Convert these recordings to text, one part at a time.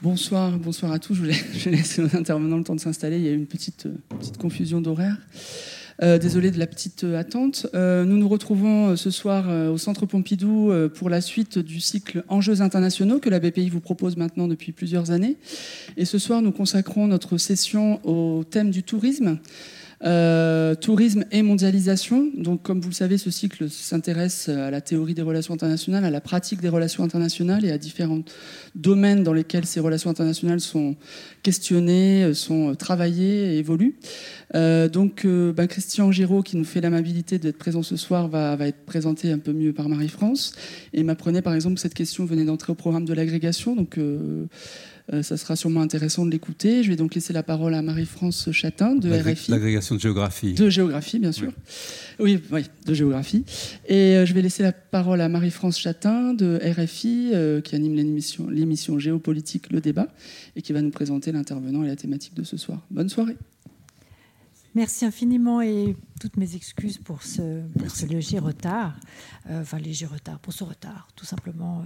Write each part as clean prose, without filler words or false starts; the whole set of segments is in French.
Bonsoir à tous. Je vais laisser nos intervenants le temps de s'installer. Il y a eu une petite confusion d'horaire. Désolé de la petite attente. Nous nous retrouvons ce soir au Centre Pompidou pour la suite du cycle Enjeux internationaux que la BPI vous propose maintenant depuis plusieurs années. Et ce soir, nous consacrons notre session au thème du tourisme. Tourisme et mondialisation. Donc, comme vous le savez, ce cycle s'intéresse à la théorie des relations internationales, à la pratique des relations internationales et à différents domaines dans lesquels ces relations internationales sont questionnées, sont travaillées et évoluent. Christian Giraud, qui nous fait l'amabilité d'être présent ce soir, va être présenté un peu mieux par Marie-France et m'apprenait par exemple que cette question venait d'entrer au programme de l'agrégation. Donc, ça sera sûrement intéressant de l'écouter. Je vais donc laisser la parole à Marie-France Chatin de RFI. L'agrégation de géographie. De géographie, bien sûr. Oui, de géographie. Et je vais laisser la parole à Marie-France Chatin de RFI, qui anime l'émission Géopolitique, le débat, et qui va nous présenter l'intervenant et la thématique de ce soir. Bonne soirée. Merci infiniment et toutes mes excuses pour ce léger retard. Pour ce retard, tout simplement.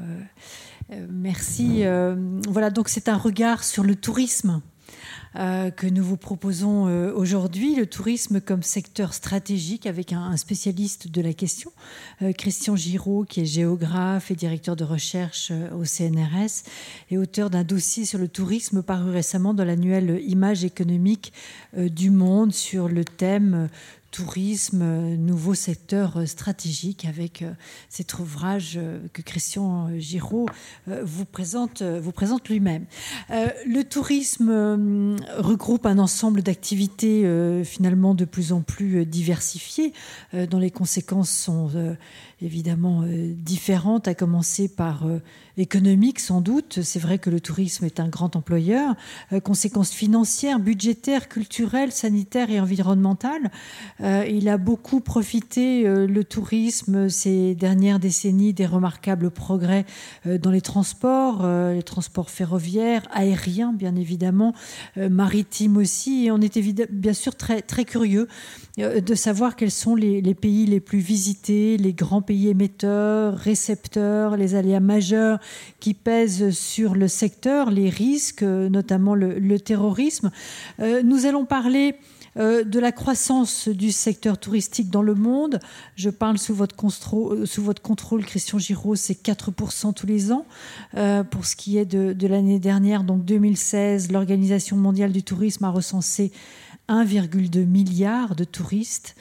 Merci. Voilà, donc c'est un regard sur le tourisme que nous vous proposons aujourd'hui, le tourisme comme secteur stratégique avec un spécialiste de la question, Christian Giraud, qui est géographe et directeur de recherche au CNRS et auteur d'un dossier sur le tourisme paru récemment dans l'annuel Images économiques du monde sur le thème tourisme, nouveau secteur stratégique, avec cet ouvrage que Christian Giraud vous présente lui-même. Le tourisme regroupe un ensemble d'activités finalement de plus en plus diversifiées, dont les conséquences sont évidemment différentes, à commencer par économique sans doute. C'est vrai que le tourisme est un grand employeur. Conséquences financières, budgétaires, culturelles, sanitaires et environnementales. Il a beaucoup profité, le tourisme, ces dernières décennies, des remarquables progrès dans les transports ferroviaires, aériens bien évidemment, maritimes aussi. Et on était bien sûr très, très curieux de savoir quels sont les pays les plus visités, les grands pays émetteurs, récepteurs, les aléas majeurs qui pèsent sur le secteur, les risques, notamment le terrorisme. Nous allons parler de la croissance du secteur touristique dans le monde. Je parle sous votre contrôle, Christian Giraud, c'est 4% tous les ans. Pour ce qui est de l'année dernière, donc 2016, l'Organisation mondiale du tourisme a recensé 1,2 milliard de touristes.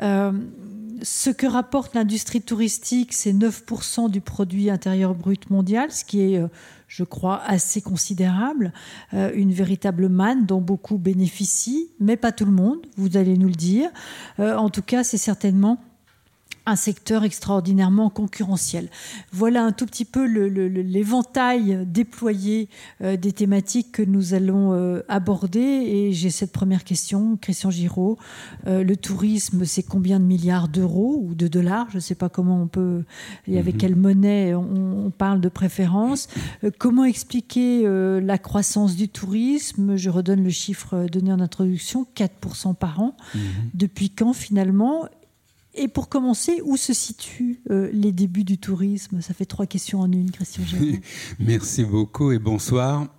Ce que rapporte l'industrie touristique, c'est 9% du produit intérieur brut mondial, ce qui est, je crois, assez considérable. Une véritable manne dont beaucoup bénéficient, mais pas tout le monde, vous allez nous le dire. En tout cas, c'est certainement un secteur extraordinairement concurrentiel. Voilà un tout petit peu l'éventail déployé des thématiques que nous allons aborder. Et j'ai cette première question, Christian Giraud. Le tourisme, c'est combien de milliards d'euros ou de dollars? Je ne sais pas comment on peut, et avec quelle monnaie on parle de préférence. Comment expliquer la croissance du tourisme? Je redonne le chiffre donné en introduction, 4% par an. Depuis quand finalement? Et pour commencer, où se situent les débuts du tourisme? Ça fait 3 questions en une, Christian Giraud. Merci beaucoup et bonsoir.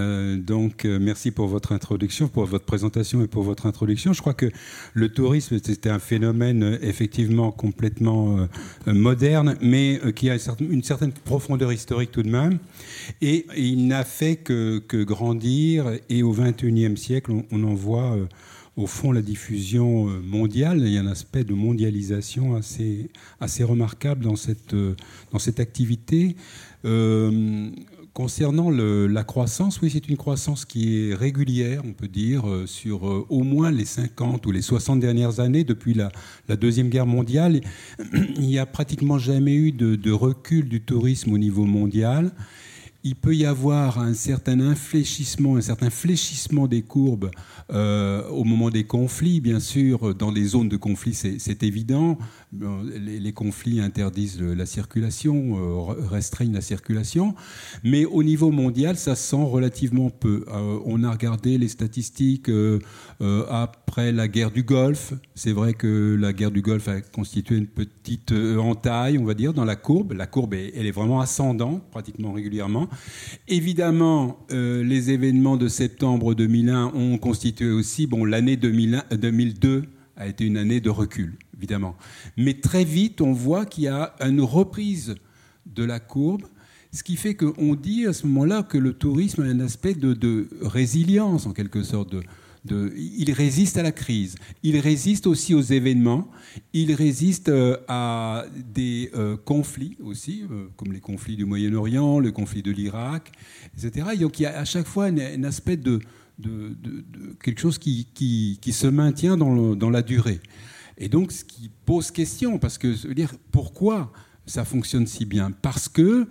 Merci pour votre introduction, pour votre présentation et pour votre introduction. Je crois que le tourisme, c'était un phénomène effectivement complètement moderne, mais qui a une certaine profondeur historique tout de même. Et il n'a fait que grandir. Et au XXIe siècle, on en voit au fond la diffusion mondiale. Il y a un aspect de mondialisation assez remarquable dans cette activité. Concernant la croissance, oui, c'est une croissance qui est régulière, on peut dire, sur au moins les 50 ou les 60 dernières années, depuis la Deuxième Guerre mondiale. Il n'y a pratiquement jamais eu de recul du tourisme au niveau mondial. Il peut y avoir un certain fléchissement des courbes au moment des conflits. Bien sûr, dans des zones de conflit, c'est évident. Les conflits interdisent la circulation, restreignent la circulation. Mais au niveau mondial, ça se sent relativement peu. On a regardé les statistiques après la guerre du Golfe. C'est vrai que la guerre du Golfe a constitué une petite entaille, on va dire, dans la courbe. La courbe, elle est vraiment ascendante, pratiquement régulièrement. Évidemment, les événements de septembre 2001 ont constitué aussi, l'année 2002 a été une année de recul, évidemment. Mais très vite, on voit qu'il y a une reprise de la courbe, ce qui fait qu'on dit à ce moment-là que le tourisme a un aspect de résilience, en quelque sorte. Il résiste à la crise, il résiste aussi aux événements, il résiste à des conflits aussi, comme les conflits du Moyen-Orient, le conflit de l'Irak, etc. Et donc il y a à chaque fois un aspect de quelque chose qui se maintient dans la durée. Et donc ce qui pose question, parce que je veux dire, pourquoi ça fonctionne si bien ? Parce que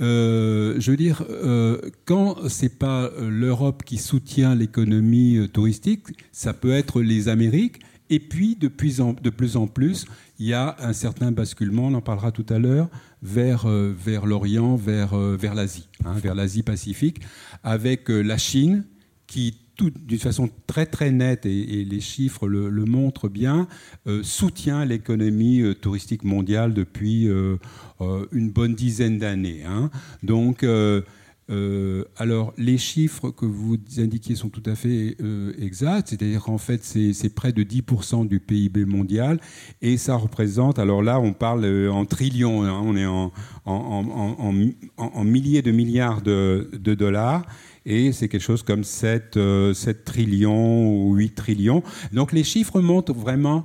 quand c'est pas l'Europe qui soutient l'économie touristique, ça peut être les Amériques. Et puis, de plus en plus, il y a un certain basculement, on en parlera tout à l'heure, vers l'Orient, vers l'Asie, vers l'Asie-Pacifique, avec la Chine qui, d'une façon très très nette, et les chiffres le montrent bien, soutient l'économie touristique mondiale depuis une bonne dizaine d'années. Donc, alors, les chiffres que vous indiquiez sont tout à fait exacts, c'est-à-dire qu'en fait, c'est près de 10% du PIB mondial, et ça représente, alors là, on parle en trillions, on est en milliers de milliards de dollars, et c'est quelque chose comme 7 trillions ou 8 trillions. Donc les chiffres montrent vraiment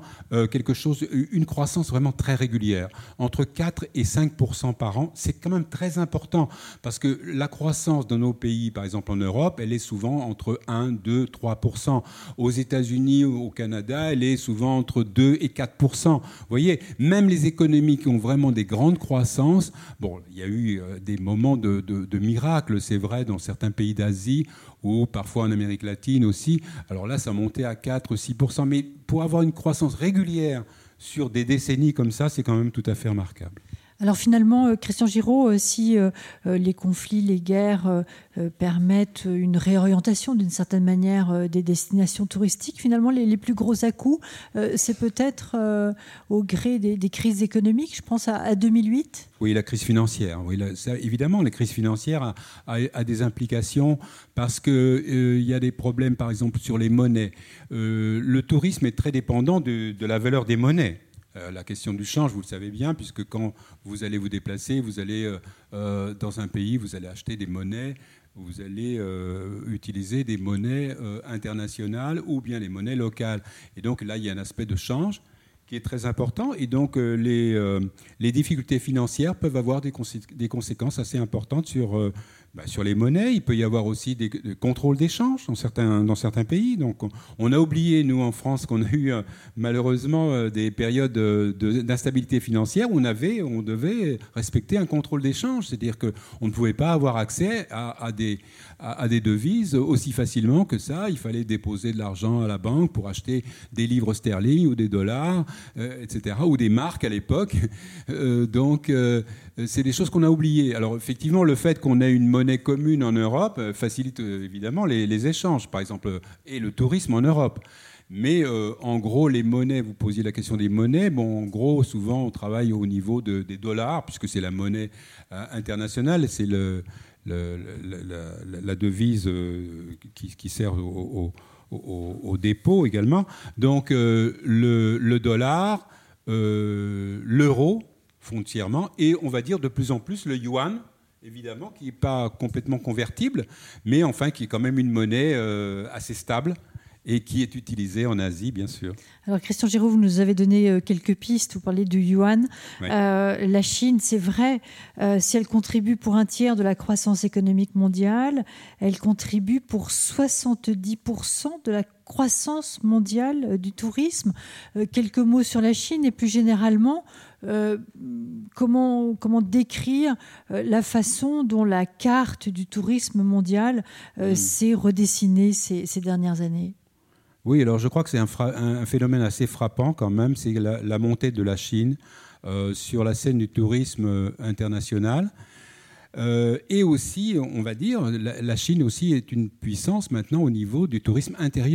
une croissance vraiment très régulière. Entre 4 et 5% par an, c'est quand même très important, parce que la croissance de nos pays, par exemple en Europe, elle est souvent entre 1, 2, 3%. Aux États-Unis, au Canada, elle est souvent entre 2 et 4%. Vous voyez, même les économies qui ont vraiment des grandes croissances, il y a eu des moments de miracle, c'est vrai, dans certains pays d'Asie, ou parfois en Amérique latine aussi. Alors là, ça montait à 4-6%. Mais pour avoir une croissance régulière sur des décennies comme ça, c'est quand même tout à fait remarquable. Alors finalement, Christian Giraud, si les conflits, les guerres permettent une réorientation d'une certaine manière des destinations touristiques, finalement les plus gros à-coups, c'est peut-être au gré des crises économiques. Je pense à 2008. Oui, la crise financière. Oui, évidemment, la crise financière a des implications parce qu'il y a des problèmes, par exemple, sur les monnaies. Le tourisme est très dépendant de la valeur des monnaies. La question du change, vous le savez bien, puisque quand vous allez vous déplacer, vous allez dans un pays, vous allez acheter des monnaies, vous allez utiliser des monnaies internationales ou bien les monnaies locales. Et donc là, il y a un aspect de change qui est très important. Et donc les difficultés financières peuvent avoir des conséquences assez importantes sur les monnaies. Il peut y avoir aussi des contrôles d'échange dans certains pays. Donc, on a oublié, nous, en France, qu'on a eu malheureusement des périodes d'instabilité financière où on devait respecter un contrôle d'échange. C'est-à-dire qu'on ne pouvait pas avoir accès à des devises aussi facilement que ça. Il fallait déposer de l'argent à la banque pour acheter des livres sterling ou des dollars, etc., ou des marques à l'époque. Donc, c'est des choses qu'on a oubliées. Alors, effectivement, le fait qu'on ait une monnaie commune en Europe facilite évidemment les échanges, par exemple, et le tourisme en Europe. Mais en gros, les monnaies, vous posiez la question des monnaies, en gros, souvent, on travaille au niveau des dollars, puisque c'est la monnaie internationale, c'est la devise qui sert au dépôt également. Donc, le dollar, l'euro, foncièrement, et on va dire de plus en plus le yuan, évidemment, qui n'est pas complètement convertible, mais enfin qui est quand même une monnaie assez stable et qui est utilisée en Asie, bien sûr. Alors, Christian Giraud, vous nous avez donné quelques pistes. Vous parlez du yuan. Oui. La Chine, c'est vrai, si elle contribue pour un tiers de la croissance économique mondiale, elle contribue pour 70% de la croissance mondiale du tourisme. Quelques mots sur la Chine et plus généralement, comment décrire la façon dont la carte du tourisme mondial s'est redessinée ces dernières années? Oui, alors je crois que c'est un phénomène assez frappant quand même, c'est la montée de la Chine sur la scène du tourisme international. Et aussi, on va dire, la Chine aussi est une puissance maintenant au niveau du tourisme intérieur.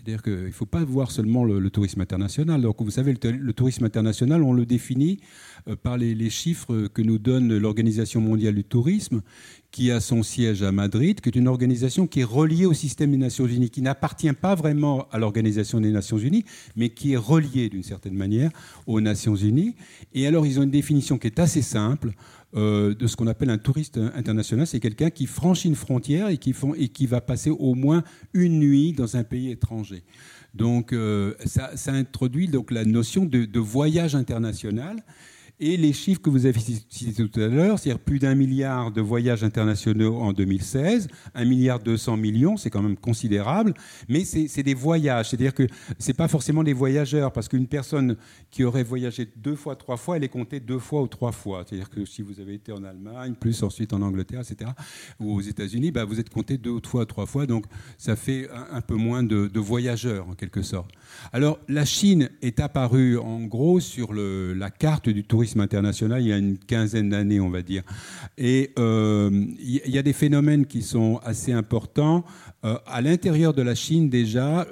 C'est-à-dire qu'il ne faut pas voir seulement le tourisme international. Donc, vous savez, le tourisme international, on le définit par les chiffres que nous donne l'Organisation mondiale du tourisme, qui a son siège à Madrid, qui est une organisation qui est reliée au système des Nations Unies, qui n'appartient pas vraiment à l'Organisation des Nations Unies, mais qui est reliée d'une certaine manière aux Nations Unies. Et alors, ils ont une définition qui est assez simple de ce qu'on appelle un touriste international. C'est quelqu'un qui franchit une frontière et qui va passer au moins une nuit dans un pays étranger. Donc, ça introduit donc la notion de voyage international. Et les chiffres que vous avez cités tout à l'heure, c'est-à-dire plus d'1 milliard de voyages internationaux en 2016, 1,2 milliard, c'est quand même considérable, mais c'est des voyages, c'est-à-dire que ce n'est pas forcément des voyageurs, parce qu'une personne qui aurait voyagé 2 fois, 3 fois, elle est comptée 2 fois ou 3 fois. C'est-à-dire que si vous avez été en Allemagne, plus ensuite en Angleterre, etc., ou aux États-Unis, vous êtes compté 2 fois, 3 fois, donc ça fait un peu moins de voyageurs, en quelque sorte. Alors, la Chine est apparue, en gros, sur la carte du tourisme international il y a une quinzaine d'années, on va dire. Et il y a des phénomènes qui sont assez importants. À l'intérieur de la Chine, déjà,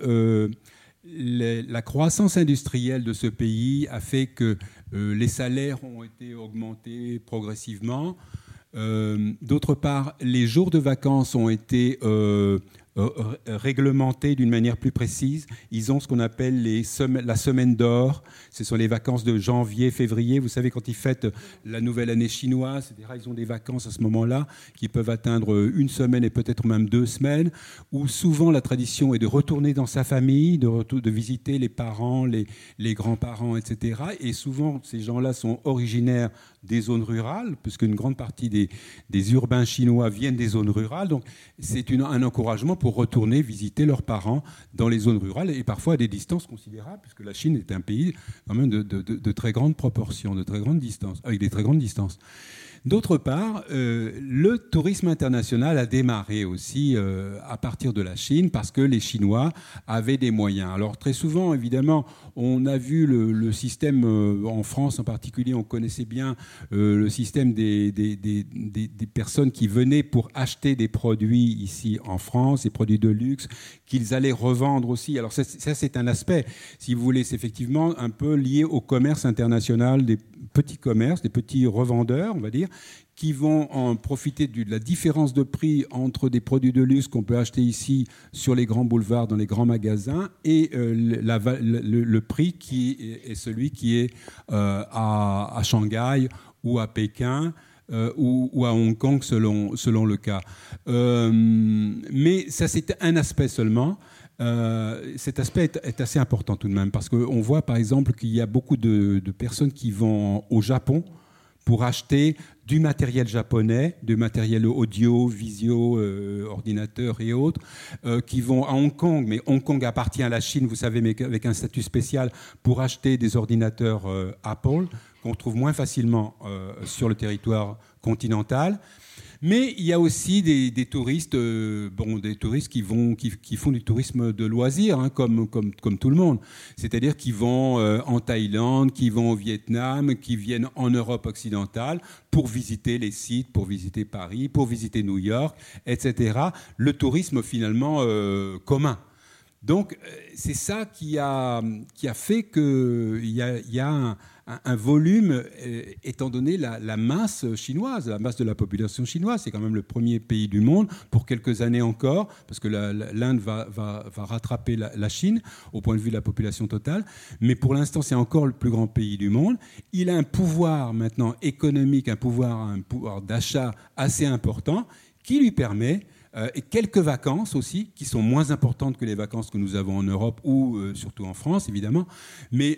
la croissance industrielle de ce pays a fait que les salaires ont été augmentés progressivement. D'autre part, les jours de vacances ont été réglementés d'une manière plus précise. Ils ont ce qu'on appelle la semaine d'or. Ce sont les vacances de janvier, février. Vous savez, quand ils fêtent la nouvelle année chinoise, etc., ils ont des vacances à ce moment-là qui peuvent atteindre 1 semaine et peut-être même 2 semaines, où souvent la tradition est de retourner dans sa famille, de visiter les parents, les grands-parents, etc. Et souvent, ces gens-là sont originaires des zones rurales, puisqu'une grande partie des urbains chinois viennent des zones rurales. Donc, c'est un encouragement pour retourner visiter leurs parents dans les zones rurales et parfois à des distances considérables, puisque la Chine est un pays quand même de très grandes proportions, de très grandes distances, avec des très grandes distances. D'autre part, le tourisme international a démarré aussi à partir de la Chine parce que les Chinois avaient des moyens. Alors très souvent, évidemment, on a vu le système, en France en particulier, on connaissait bien le système des personnes qui venaient pour acheter des produits ici en France, des produits de luxe, qu'ils allaient revendre aussi. Alors ça c'est un aspect, si vous voulez, c'est effectivement un peu lié au commerce international, des petits commerces, des petits revendeurs, on va dire, qui vont en profiter de la différence de prix entre des produits de luxe qu'on peut acheter ici sur les grands boulevards, dans les grands magasins, et le prix qui est celui qui est à Shanghai ou à Pékin ou à Hong Kong selon le cas. Mais ça, c'est un aspect seulement. Cet aspect est assez important tout de même, parce qu'on voit par exemple qu'il y a beaucoup de personnes qui vont au Japon pour acheter du matériel japonais, du matériel audio, visio, ordinateur et autres, qui vont à Hong Kong, mais Hong Kong appartient à la Chine, vous savez, mais avec un statut spécial, pour acheter des ordinateurs Apple, qu'on trouve moins facilement sur le territoire continental. Mais il y a aussi des touristes, des touristes qui font du tourisme de loisirs, hein, comme tout le monde. C'est-à-dire qui vont en Thaïlande, qui vont au Vietnam, qui viennent en Europe occidentale pour visiter les sites, pour visiter Paris, pour visiter New York, etc. Le tourisme finalement commun. Donc c'est ça qui a fait qu'il y a un volume, étant donné la masse chinoise, la masse de la population chinoise. C'est quand même le premier pays du monde, pour quelques années encore, parce que l'Inde va rattraper la Chine au point de vue de la population totale. Mais pour l'instant, c'est encore le plus grand pays du monde. Il a un pouvoir maintenant économique, un pouvoir d'achat assez important qui lui permet... et quelques vacances aussi, qui sont moins importantes que les vacances que nous avons en Europe ou surtout en France, évidemment, mais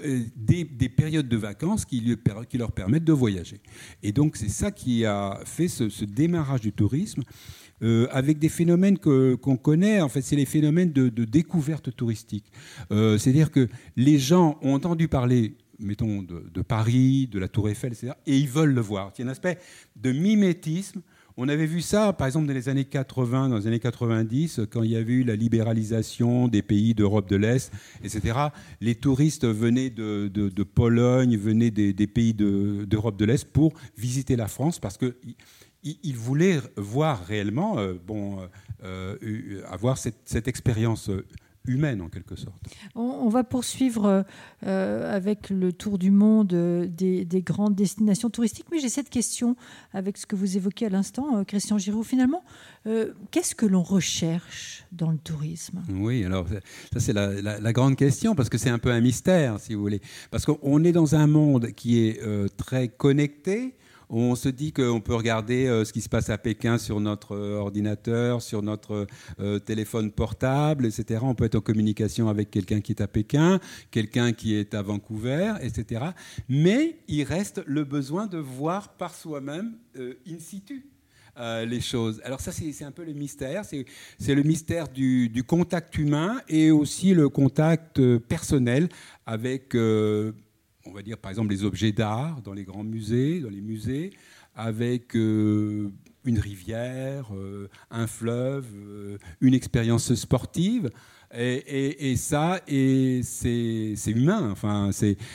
des périodes de vacances qui leur permettent de voyager. Et donc, c'est ça qui a fait ce démarrage du tourisme, avec des phénomènes qu'on connaît. En fait, c'est les phénomènes de découverte touristique. C'est-à-dire que les gens ont entendu parler, mettons, de Paris, de la Tour Eiffel, etc., et ils veulent le voir. Il y a un aspect de mimétisme. On avait vu ça, par exemple, dans les années 80, dans les années 90, quand il y avait eu la libéralisation des pays d'Europe de l'Est, etc. Les touristes venaient de Pologne, venaient des pays d'Europe de l'Est pour visiter la France, parce qu'ils voulaient voir réellement, avoir cette expérience humaine en quelque sorte. On va poursuivre avec le tour du monde des grandes destinations touristiques, mais j'ai cette question avec ce que vous évoquez à l'instant, Christian Giraud. Finalement, qu'est-ce que l'on recherche dans le tourisme ? Oui, alors ça c'est la grande question, parce que c'est un peu un mystère, si vous voulez. Parce qu'on est dans un monde qui est très connecté. On se dit qu'on peut regarder ce qui se passe à Pékin sur notre ordinateur, sur notre téléphone portable, etc. On peut être en communication avec quelqu'un qui est à Pékin, quelqu'un qui est à Vancouver, etc. Mais il reste le besoin de voir par soi-même in situ les choses. Alors ça, c'est un peu le mystère. C'est le mystère du contact humain et aussi le contact personnel avec... on va dire par exemple les objets d'art dans les grands musées, dans les musées, avec une rivière, un fleuve, une expérience sportive. Et ça, c'est humain. Enfin,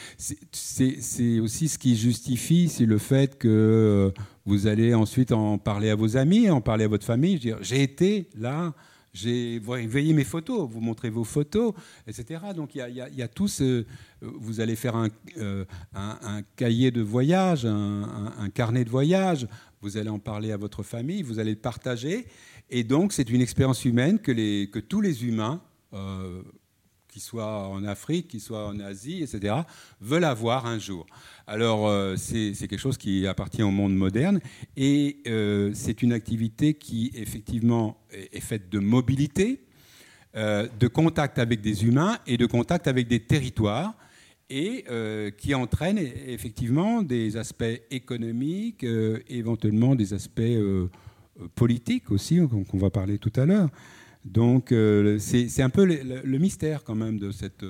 c'est aussi ce qui justifie, c'est le fait que vous allez ensuite en parler à vos amis, en parler à votre famille. Je veux dire, j'ai été là. Vous voyez mes photos, vous montrez vos photos, etc. Donc il y a tout ce... Vous allez faire un cahier de voyage, un carnet de voyage, vous allez en parler à votre famille, vous allez le partager. Et donc c'est une expérience humaine que tous les humains, qu'ils soient en Afrique, qu'ils soient en Asie, etc., veulent avoir un jour. Alors, c'est quelque chose qui appartient au monde moderne et c'est une activité qui, effectivement, est faite de mobilité, de contact avec des humains et de contact avec des territoires et qui entraîne effectivement des aspects économiques, éventuellement des aspects politiques aussi, qu'on va parler tout à l'heure. Donc, c'est un peu le mystère quand même de cette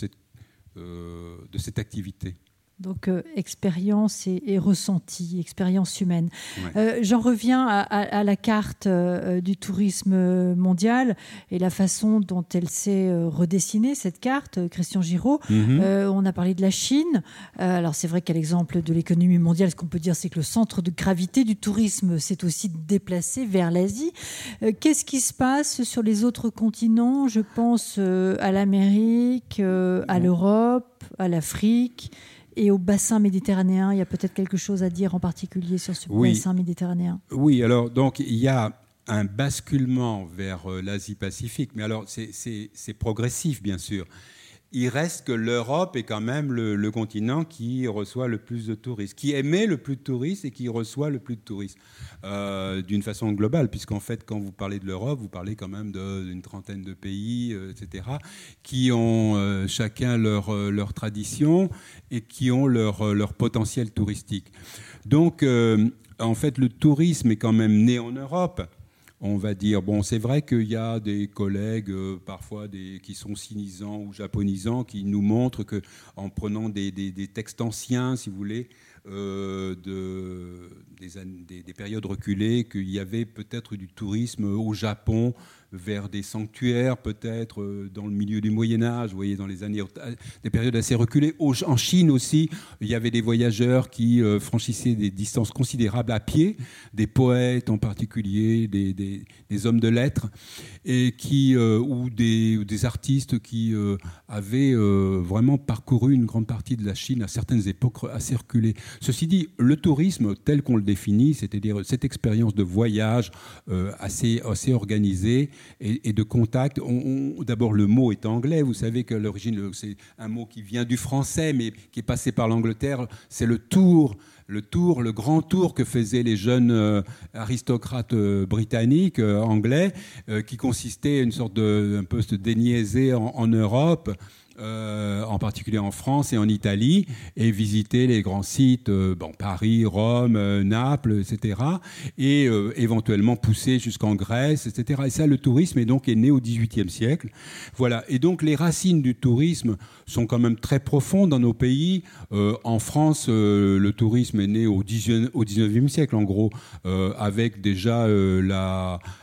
activité. Donc, expérience et ressenti, expérience humaine. Ouais. J'en reviens à la carte du tourisme mondial et la façon dont elle s'est redessinée, cette carte, Christian Giraud. On a parlé de la Chine. Alors, c'est vrai qu'à l'exemple de l'économie mondiale, ce qu'on peut dire, c'est que le centre de gravité du tourisme s'est aussi déplacé vers l'Asie. Qu'est-ce qui se passe sur les autres continents ? Je pense à l'Amérique, à l'Europe, à l'Afrique. Et au bassin méditerranéen, il y a peut-être quelque chose à dire en particulier sur ce bassin méditerranéen. Oui, alors donc il y a un basculement vers l'Asie-Pacifique, mais alors c'est progressif bien sûr. Il reste que l'Europe est quand même le continent qui reçoit le plus de touristes, qui émet le plus de touristes et qui reçoit le plus de touristes, d'une façon globale, puisqu'en fait, quand vous parlez de l'Europe, vous parlez quand même d'une trentaine de pays, etc., qui ont chacun leur tradition et qui ont leur potentiel touristique. Donc, en fait, le tourisme est quand même né en Europe. On va dire, bon, c'est vrai qu'il y a des collègues, parfois qui sont sinisants ou japonisants, qui nous montrent qu'en prenant des textes anciens, si vous voulez, des périodes reculées, qu'il y avait peut-être du tourisme au Japon, vers des sanctuaires, peut-être dans le milieu du Moyen-Âge, vous voyez, dans les années, des périodes assez reculées. En Chine aussi, il y avait des voyageurs qui franchissaient des distances considérables à pied, des poètes en particulier, des hommes de lettres, et ou des artistes qui avaient vraiment parcouru une grande partie de la Chine à certaines époques assez reculées. Ceci dit, le tourisme tel qu'on le définit, c'est-à-dire cette expérience de voyage assez organisée, et de contact. D'abord, le mot est anglais. Vous savez que l'origine, c'est un mot qui vient du français, mais qui est passé par l'Angleterre. C'est le grand tour que faisaient les jeunes aristocrates britanniques, anglais, qui consistait une sorte un peu de déniaiser en Europe, en particulier en France et en Italie, et visiter les grands sites, Paris, Rome, Naples, etc., et éventuellement pousser jusqu'en Grèce, etc. Et ça, le tourisme est né au XVIIIe siècle. Voilà. Et donc, les racines du tourisme sont quand même très profondes dans nos pays. En France, le tourisme est né au XIXe siècle, en gros, avec déjà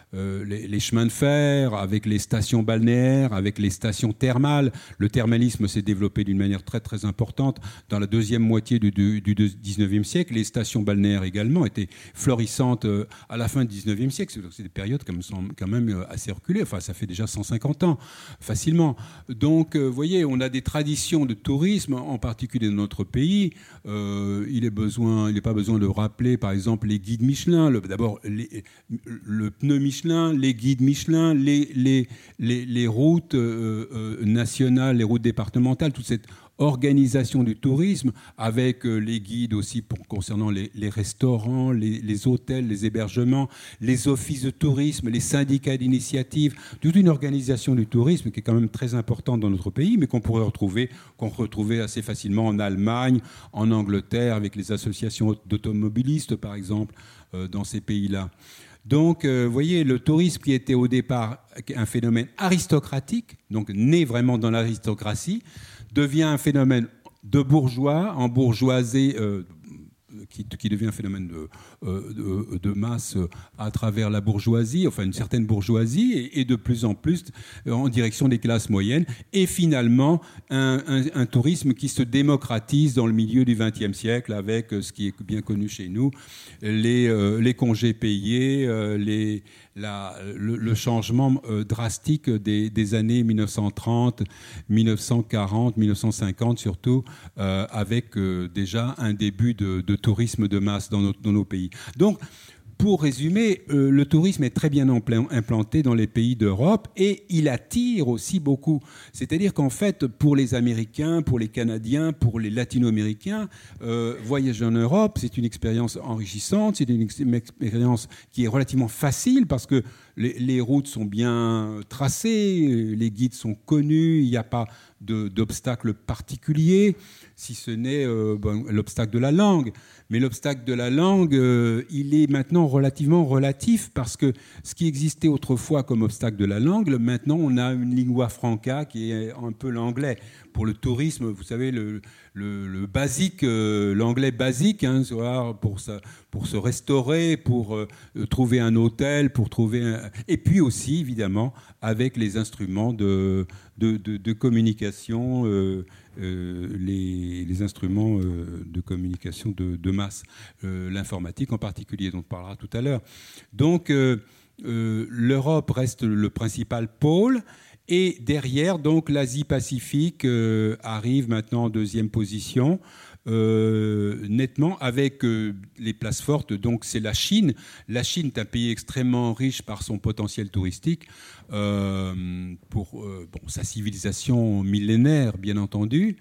les chemins de fer, avec les stations balnéaires, avec les stations thermales. Le thermalisme s'est développé d'une manière très très importante dans la deuxième moitié du 19e siècle. Les stations balnéaires également étaient florissantes à la fin du 19e siècle. C'est des périodes quand même assez reculées. Enfin, ça fait déjà 150 ans, facilement. Donc, vous voyez, on a des traditions de tourisme, en particulier dans notre pays. Il n'est pas besoin de rappeler, par exemple, les guides Michelin. D'abord, le pneu Michelin, les guides Michelin, les routes nationales, les routes départementales, toute cette organisation du tourisme avec les guides aussi concernant les restaurants, les hôtels, les hébergements, les offices de tourisme, les syndicats d'initiative, toute une organisation du tourisme qui est quand même très importante dans notre pays, mais qu'on retrouvait assez facilement en Allemagne, en Angleterre, avec les associations d'automobilistes, par exemple, dans ces pays-là. Donc, vous voyez, le tourisme qui était au départ un phénomène aristocratique, donc né vraiment dans l'aristocratie, devient un phénomène de bourgeois, en bourgeoisie, qui devient un phénomène de masse à travers la bourgeoisie, enfin une certaine bourgeoisie, et de plus en plus en direction des classes moyennes, et finalement un tourisme qui se démocratise dans le milieu du XXe siècle avec ce qui est bien connu chez nous, les congés payés, le changement drastique des années 1930, 1940, 1950 surtout, avec déjà un début de tourisme de masse dans nos pays. Donc, pour résumer, le tourisme est très bien implanté dans les pays d'Europe et il attire aussi beaucoup. C'est-à-dire qu'en fait, pour les Américains, pour les Canadiens, pour les Latino-Américains, voyager en Europe, c'est une expérience enrichissante, c'est une expérience qui est relativement facile parce que les routes sont bien tracées, les guides sont connus, il n'y a pas d'obstacle particulier, si ce n'est l'obstacle de la langue. Mais l'obstacle de la langue, il est maintenant relativement relatif parce que ce qui existait autrefois comme obstacle de la langue, maintenant on a une lingua franca qui est un peu l'anglais. Pour le tourisme, vous savez, le basique, l'anglais basique, hein, pour se restaurer, pour trouver un hôtel, et puis aussi, évidemment, avec les instruments de communication, les instruments de communication de masse, l'informatique en particulier, dont on parlera tout à l'heure. Donc, l'Europe reste le principal pôle. Et derrière, donc, l'Asie-Pacifique arrive maintenant en deuxième position, nettement, avec les places fortes. Donc, c'est la Chine. La Chine est un pays extrêmement riche par son potentiel touristique, pour sa civilisation millénaire, bien entendu.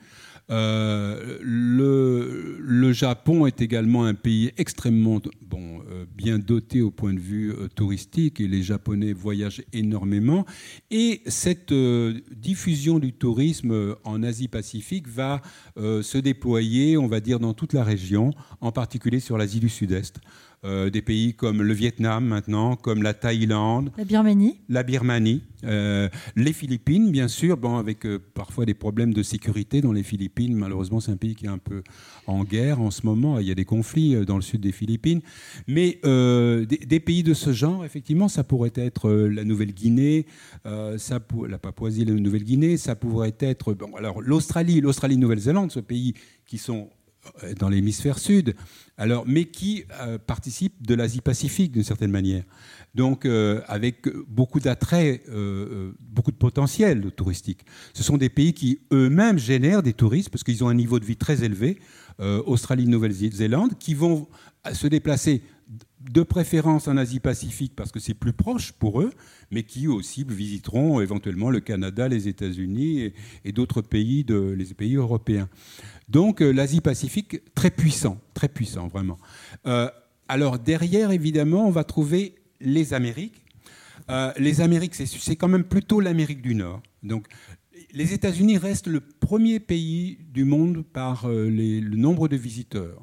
Le Japon est également un pays extrêmement bien doté au point de vue touristique et les Japonais voyagent énormément. Et cette diffusion du tourisme en Asie-Pacifique va se déployer, on va dire, dans toute la région, en particulier sur l'Asie du Sud-Est. Des pays comme le Vietnam maintenant, comme la Thaïlande, la Birmanie, les Philippines, bien sûr, avec parfois des problèmes de sécurité dans les Philippines. Malheureusement, c'est un pays qui est un peu en guerre en ce moment. Il y a des conflits dans le sud des Philippines. Mais des pays de ce genre, effectivement, ça pourrait être la Nouvelle-Guinée, la Papouasie, la Nouvelle-Guinée, ça pourrait être alors l'Australie, Nouvelle-Zélande, ce pays qui sont dans l'hémisphère sud, mais qui participent de l'Asie-Pacifique d'une certaine manière. Donc, avec beaucoup d'attrait, beaucoup de potentiel touristique. Ce sont des pays qui eux-mêmes génèrent des touristes parce qu'ils ont un niveau de vie très élevé, Australie, Nouvelle-Zélande, qui vont se déplacer de préférence en Asie-Pacifique parce que c'est plus proche pour eux, mais qui aussi visiteront éventuellement le Canada, les États-Unis et d'autres pays, les pays européens. Donc l'Asie-Pacifique, très puissant vraiment. Alors derrière, évidemment, on va trouver les Amériques. Les Amériques, c'est quand même plutôt l'Amérique du Nord. Donc les États-Unis restent le premier pays du monde par le nombre de visiteurs,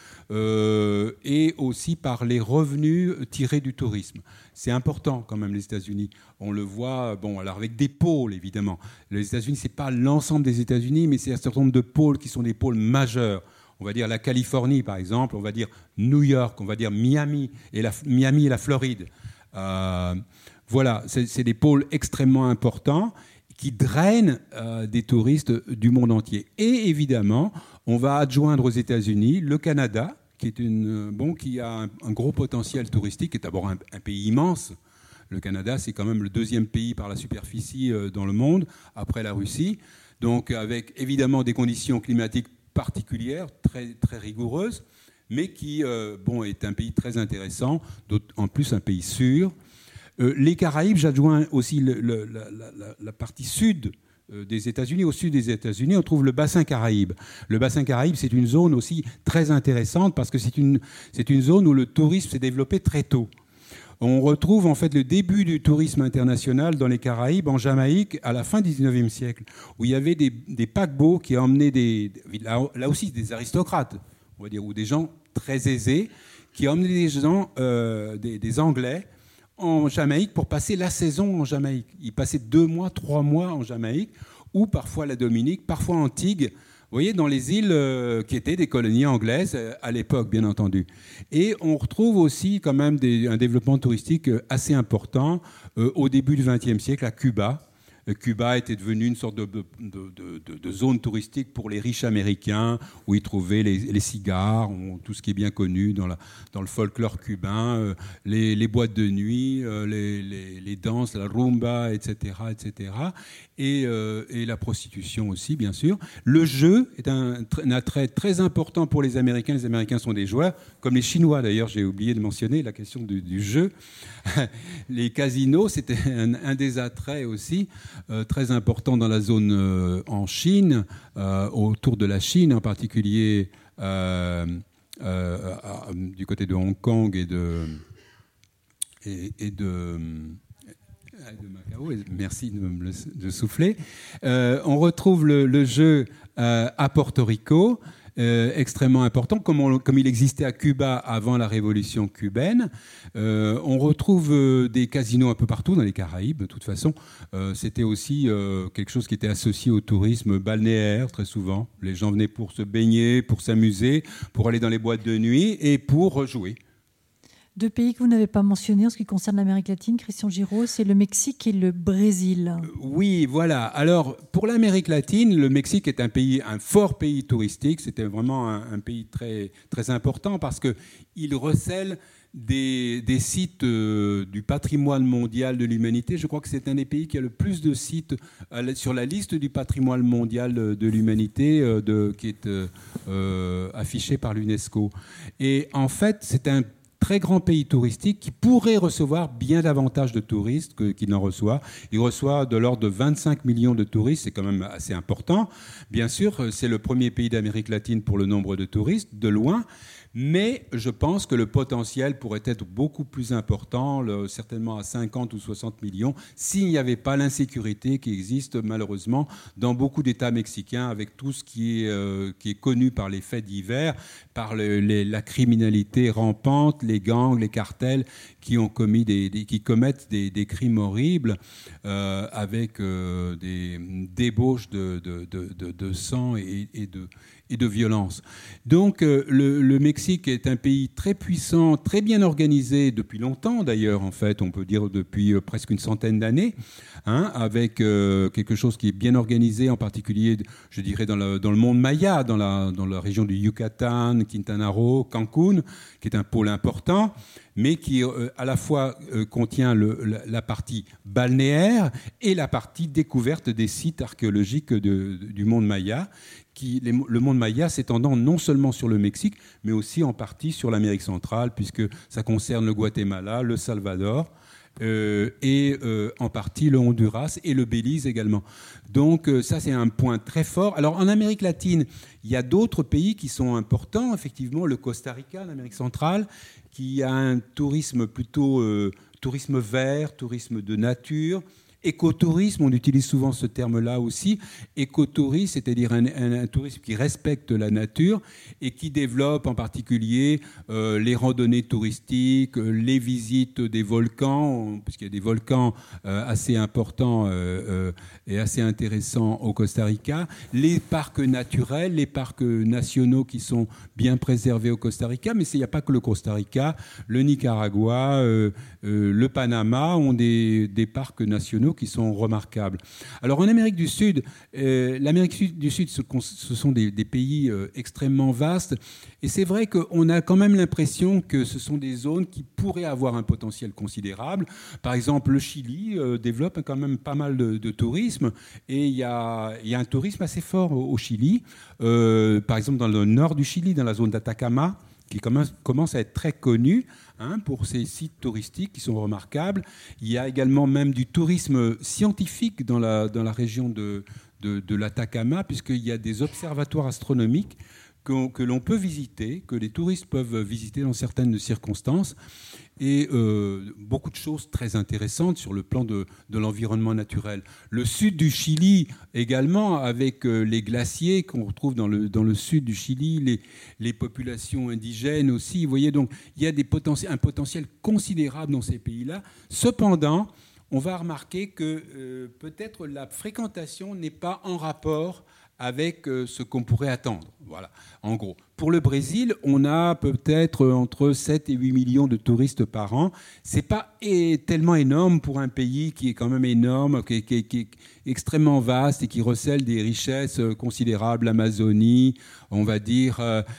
et aussi par les revenus tirés du tourisme. C'est important quand même, les États-Unis. On le voit, alors avec des pôles évidemment. Les États-Unis, c'est pas l'ensemble des États-Unis, mais c'est un certain nombre de pôles qui sont des pôles majeurs. On va dire la Californie, par exemple, on va dire New York, on va dire Miami et la Floride. Voilà, c'est des pôles extrêmement importants qui drainent des touristes du monde entier. Et évidemment, on va adjoindre aux États-Unis le Canada, qui a un gros potentiel touristique, qui est d'abord un pays immense. Le Canada, c'est quand même le deuxième pays par la superficie dans le monde, après la Russie. Donc avec évidemment des conditions climatiques particulières, très, très rigoureuses, mais qui est un pays très intéressant, en plus un pays sûr. Les Caraïbes, j'adjoins aussi la partie sud des États-Unis. Au sud des États-Unis, on trouve le bassin Caraïbe. Le bassin Caraïbe, c'est une zone aussi très intéressante parce que c'est une zone où le tourisme s'est développé très tôt. On retrouve en fait le début du tourisme international dans les Caraïbes, en Jamaïque, à la fin du XIXe siècle, où il y avait des paquebots qui emmenaient là aussi des aristocrates, on va dire, ou des gens très aisés, qui emmenaient des gens, des Anglais, en Jamaïque pour passer la saison en Jamaïque. Ils passaient 2 mois, 3 mois en Jamaïque, ou parfois la Dominique, parfois Antigua. Vous voyez, dans les îles qui étaient des colonies anglaises à l'époque, bien entendu. Et on retrouve aussi quand même un développement touristique assez important au début du XXe siècle à Cuba. Cuba était devenu une sorte de zone touristique pour les riches américains, où ils trouvaient les cigares, tout ce qui est bien connu dans le folklore cubain, les boîtes de nuit, les danses, la rumba, etc., etc. Et la prostitution aussi, bien sûr. Le jeu est un attrait très important pour les Américains. Les Américains sont des joueurs, comme les Chinois d'ailleurs, j'ai oublié de mentionner la question du jeu. Les casinos, c'était un des attraits aussi très important dans la zone en Chine, autour de la Chine en particulier, du côté de Hong Kong et de Macao. Merci de souffler. On retrouve le jeu à Porto Rico, extrêmement important, comme il existait à Cuba avant la révolution cubaine. On retrouve des casinos un peu partout dans les Caraïbes, de toute façon. C'était aussi quelque chose qui était associé au tourisme balnéaire, très souvent. Les gens venaient pour se baigner, pour s'amuser, pour aller dans les boîtes de nuit et pour jouer. 2 pays que vous n'avez pas mentionnés en ce qui concerne l'Amérique latine, Christian Giraud, c'est le Mexique et le Brésil. Oui, voilà. Alors, pour l'Amérique latine, le Mexique est un fort pays touristique. C'était vraiment un pays très, très important parce qu'il recèle des sites du patrimoine mondial de l'humanité. Je crois que c'est un des pays qui a le plus de sites sur la liste du patrimoine mondial de l'humanité qui est affiché par l'UNESCO. Et en fait, c'est un très grand pays touristique qui pourrait recevoir bien davantage de touristes qu'il n'en reçoit. Il reçoit de l'ordre de 25 millions de touristes, c'est quand même assez important. Bien sûr, c'est le premier pays d'Amérique latine pour le nombre de touristes, de loin. Mais je pense que le potentiel pourrait être beaucoup plus important, certainement à 50 ou 60 millions, s'il n'y avait pas l'insécurité qui existe malheureusement dans beaucoup d'États mexicains, avec tout ce qui est connu par les faits divers, par la criminalité rampante, les gangs, les cartels qui commettent des crimes horribles avec des débauches de sang et de violence. Donc le Mexique est un pays très puissant, très bien organisé depuis longtemps d'ailleurs, en fait, on peut dire depuis presque une centaine d'années, avec quelque chose qui est bien organisé, en particulier, je dirais, dans le monde maya, dans la région du Yucatan, Quintana Roo, Cancún, qui est un pôle important, mais qui à la fois contient la partie balnéaire et la partie découverte des sites archéologiques du monde maya, le monde maya s'étendant non seulement sur le Mexique, mais aussi en partie sur l'Amérique centrale, puisque ça concerne le Guatemala, le Salvador, et en partie le Honduras et le Belize également. Donc ça, c'est un point très fort. Alors en Amérique latine, il y a d'autres pays qui sont importants, effectivement, le Costa Rica, l'Amérique centrale, qui a un tourisme plutôt tourisme vert, tourisme de nature, Écotourisme, on utilise souvent ce terme-là aussi. Écotourisme, c'est-à-dire un tourisme qui respecte la nature et qui développe en particulier les randonnées touristiques, les visites des volcans, puisqu'il y a des volcans assez importants et assez intéressants au Costa Rica, les parcs naturels, les parcs nationaux qui sont bien préservés au Costa Rica, mais il n'y a pas que le Costa Rica, le Nicaragua, le Panama ont des parcs nationaux qui sont remarquables. Alors en Amérique du Sud, l'Amérique du Sud, ce sont des pays extrêmement vastes, et c'est vrai qu'on a quand même l'impression que ce sont des zones qui pourraient avoir un potentiel considérable. Par exemple, le Chili développe quand même pas mal de tourisme, et il y a un tourisme assez fort au Chili. Par exemple, dans le nord du Chili, dans la zone d'Atacama, qui commence à être très connu pour ces sites touristiques qui sont remarquables. Il y a également même du tourisme scientifique dans la région de l'Atacama, puisqu'il y a des observatoires astronomiques que l'on peut visiter, que les touristes peuvent visiter dans certaines circonstances, et beaucoup de choses très intéressantes sur le plan de l'environnement naturel. Le sud du Chili également, avec les glaciers qu'on retrouve dans le sud du Chili, les populations indigènes aussi. Vous voyez, donc il y a un potentiel considérable dans ces pays-là. Cependant, on va remarquer que peut-être la fréquentation n'est pas en rapport avec ce qu'on pourrait attendre. Voilà, en gros. Pour le Brésil, on a peut-être entre 7 et 8 millions de touristes par an. Ce n'est pas tellement énorme pour un pays qui est quand même énorme, qui est extrêmement vaste et qui recèle des richesses considérables, l'Amazonie, on va dire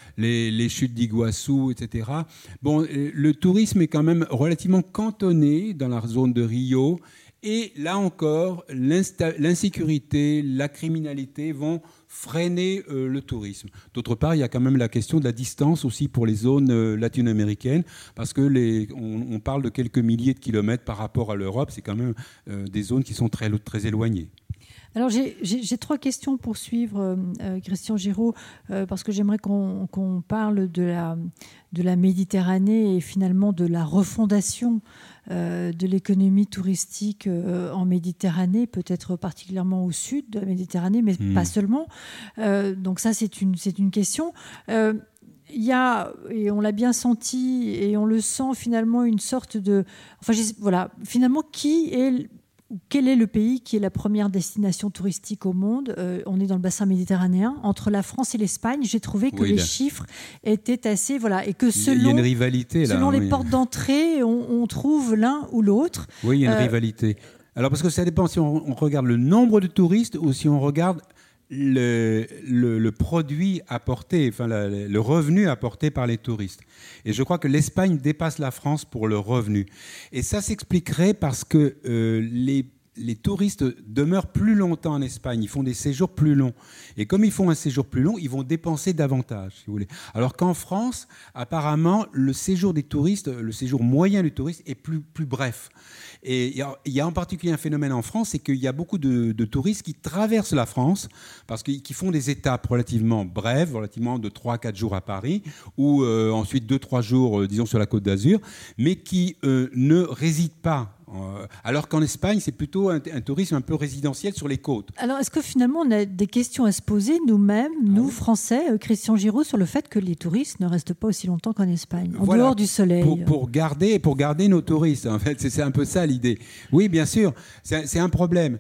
les chutes d'Iguassou, etc. Bon, le tourisme est quand même relativement cantonné dans la zone de Rio. Et là encore, l'insécurité, la criminalité vont freiner le tourisme. D'autre part, il y a quand même la question de la distance aussi pour les zones latino-américaines, parce que on parle de quelques milliers de kilomètres par rapport à l'Europe. C'est quand même des zones qui sont très, très éloignées. Alors j'ai 3 questions pour suivre, Christian Giraud, parce que j'aimerais qu'on parle de la Méditerranée et finalement de la refondation de l'économie touristique en Méditerranée, peut-être particulièrement au sud de la Méditerranée, mais pas seulement. Donc ça, c'est une question. Il y a, et on l'a bien senti, et on le sent finalement, une sorte de... Enfin, voilà, finalement, quel est le pays qui est la première destination touristique au monde ? On est dans le bassin méditerranéen. Entre la France et l'Espagne, j'ai trouvé que les chiffres étaient assez... Voilà, et que il y a une rivalité, là, selon les portes d'entrée, on trouve l'un ou l'autre. Oui, il y a une rivalité. Alors, parce que ça dépend si on regarde le nombre de touristes ou si on regarde le produit apporté, enfin le revenu apporté par les touristes. Et je crois que l'Espagne dépasse la France pour le revenu. Et ça s'expliquerait parce que les touristes demeurent plus longtemps en Espagne, ils font des séjours plus longs. Et comme ils font un séjour plus long, ils vont dépenser davantage, si vous voulez. Alors qu'en France, apparemment, le séjour des touristes, le séjour moyen du touriste est plus bref. Et il y a en particulier un phénomène en France, c'est qu'il y a beaucoup de touristes qui traversent la France, parce qui font des étapes relativement brèves, relativement de 3-4 jours à Paris, ou ensuite 2-3 jours, disons, sur la Côte d'Azur, mais qui ne résident pas. Alors qu'en Espagne, c'est plutôt un tourisme un peu résidentiel sur les côtes. Alors, est-ce que finalement, on a des questions à se poser nous-mêmes, nous, Français, Christian Giraud, sur le fait que les touristes ne restent pas aussi longtemps qu'en Espagne, en dehors du soleil pour garder nos touristes, en fait, c'est un peu ça l'idée. Oui, bien sûr, c'est un problème.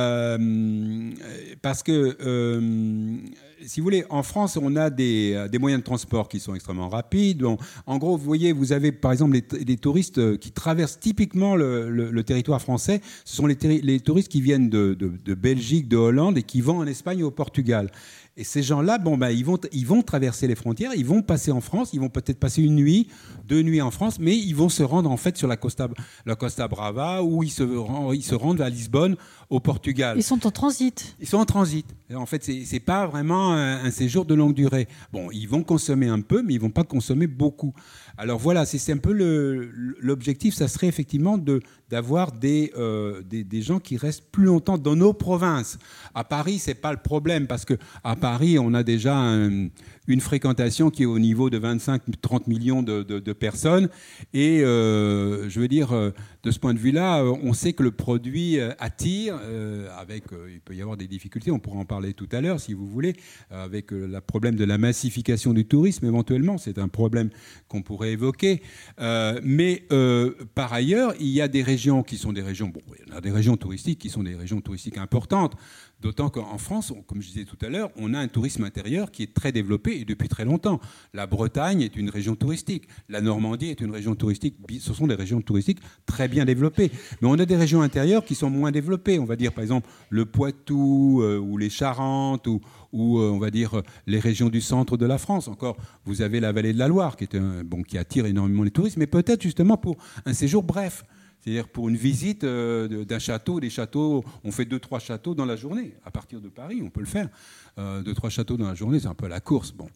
Parce que... si vous voulez, en France, on a des moyens de transport qui sont extrêmement rapides. Bon, en gros, vous voyez, vous avez par exemple les touristes qui traversent typiquement le territoire français. Ce sont les touristes qui viennent de Belgique, de Hollande et qui vont en Espagne et au Portugal. Et ces gens-là, ils vont traverser les frontières, ils vont passer en France, ils vont peut-être passer 1 nuit, 2 nuits en France, mais ils vont se rendre en fait sur la Costa Brava, ou ils se rendent à Lisbonne, au Portugal. Ils sont en transit. Ils sont en transit. En fait, c'est pas vraiment un séjour de longue durée. Bon, ils vont consommer un peu, mais ils vont pas consommer beaucoup. Alors voilà, c'est un peu l'objectif, ça serait effectivement d'avoir des gens qui restent plus longtemps dans nos provinces. À Paris, c'est pas le problème, parce que à Paris, on a déjà une fréquentation qui est au niveau de 25-30 millions de personnes. Et je veux dire, de ce point de vue-là, on sait que le produit attire, il peut y avoir des difficultés, on pourra en parler tout à l'heure si vous voulez, avec le problème de la massification du tourisme éventuellement, c'est un problème qu'on pourrait évoquer. Mais par ailleurs, il y a des régions qui sont des régions, il y a des régions touristiques qui sont des régions touristiques importantes. D'autant qu'en France, comme je disais tout à l'heure, on a un tourisme intérieur qui est très développé et depuis très longtemps. La Bretagne est une région touristique. La Normandie est une région touristique. Ce sont des régions touristiques très bien développées. Mais on a des régions intérieures qui sont moins développées. On va dire par exemple le Poitou ou les Charentes ou on va dire les régions du centre de la France. Encore, vous avez la vallée de la Loire qui attire énormément les touristes, mais peut-être justement pour un séjour bref. C'est-à-dire pour une visite d'un château, des châteaux, on fait 2-3 châteaux dans la journée. À partir de Paris, on peut le faire. 2-3 châteaux dans la journée, c'est un peu la course. Bon.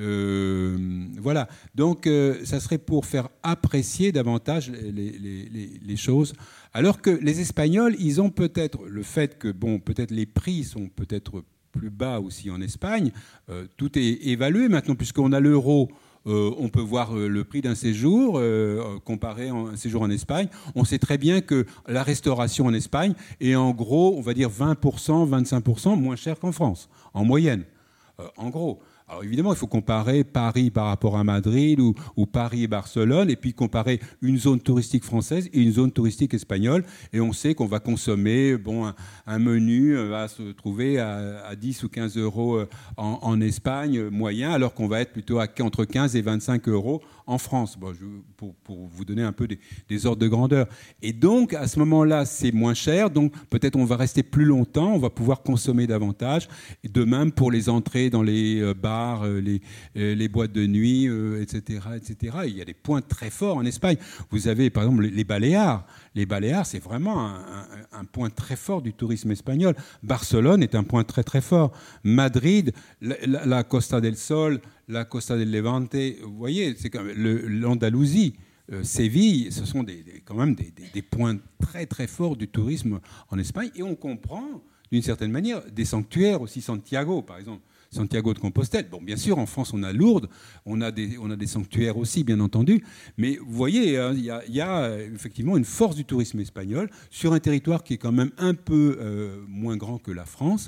Voilà. Donc, ça serait pour faire apprécier davantage les choses. Alors que les Espagnols, ils ont peut-être le fait que, peut-être les prix sont peut-être plus bas aussi en Espagne. Tout est évalué maintenant, puisqu'on a l'euro. On peut voir le prix d'un séjour comparé à un séjour en Espagne. On sait très bien que la restauration en Espagne est en gros, on va dire 20%, 25% moins cher qu'en France, en moyenne, en gros. Alors évidemment, il faut comparer Paris par rapport à Madrid ou Paris et Barcelone, et puis comparer une zone touristique française et une zone touristique espagnole. Et on sait qu'on va consommer, un menu va se trouver à 10 ou 15 euros en Espagne moyen, alors qu'on va être plutôt entre 15 et 25 euros en France, pour vous donner un peu des ordres de grandeur. Et donc, à ce moment-là, c'est moins cher, donc peut-être on va rester plus longtemps, on va pouvoir consommer davantage. Et de même pour les entrées dans les bars, les boîtes de nuit, etc., etc. Il y a des points très forts en Espagne. Vous avez, par exemple, les Baléares. Les Baléares, c'est vraiment un point très fort du tourisme espagnol. Barcelone est un point très, très fort. Madrid, la Costa del Sol, la Costa del Levante, vous voyez, c'est comme l'Andalousie, Séville, ce sont quand même des points très très forts du tourisme en Espagne. Et on comprend, d'une certaine manière, des sanctuaires aussi, Santiago, par exemple. Santiago de Compostelle. Bon, bien sûr, en France, on a Lourdes, on a des sanctuaires aussi, bien entendu. Mais vous voyez, il y a effectivement une force du tourisme espagnol sur un territoire qui est quand même un peu moins grand que la France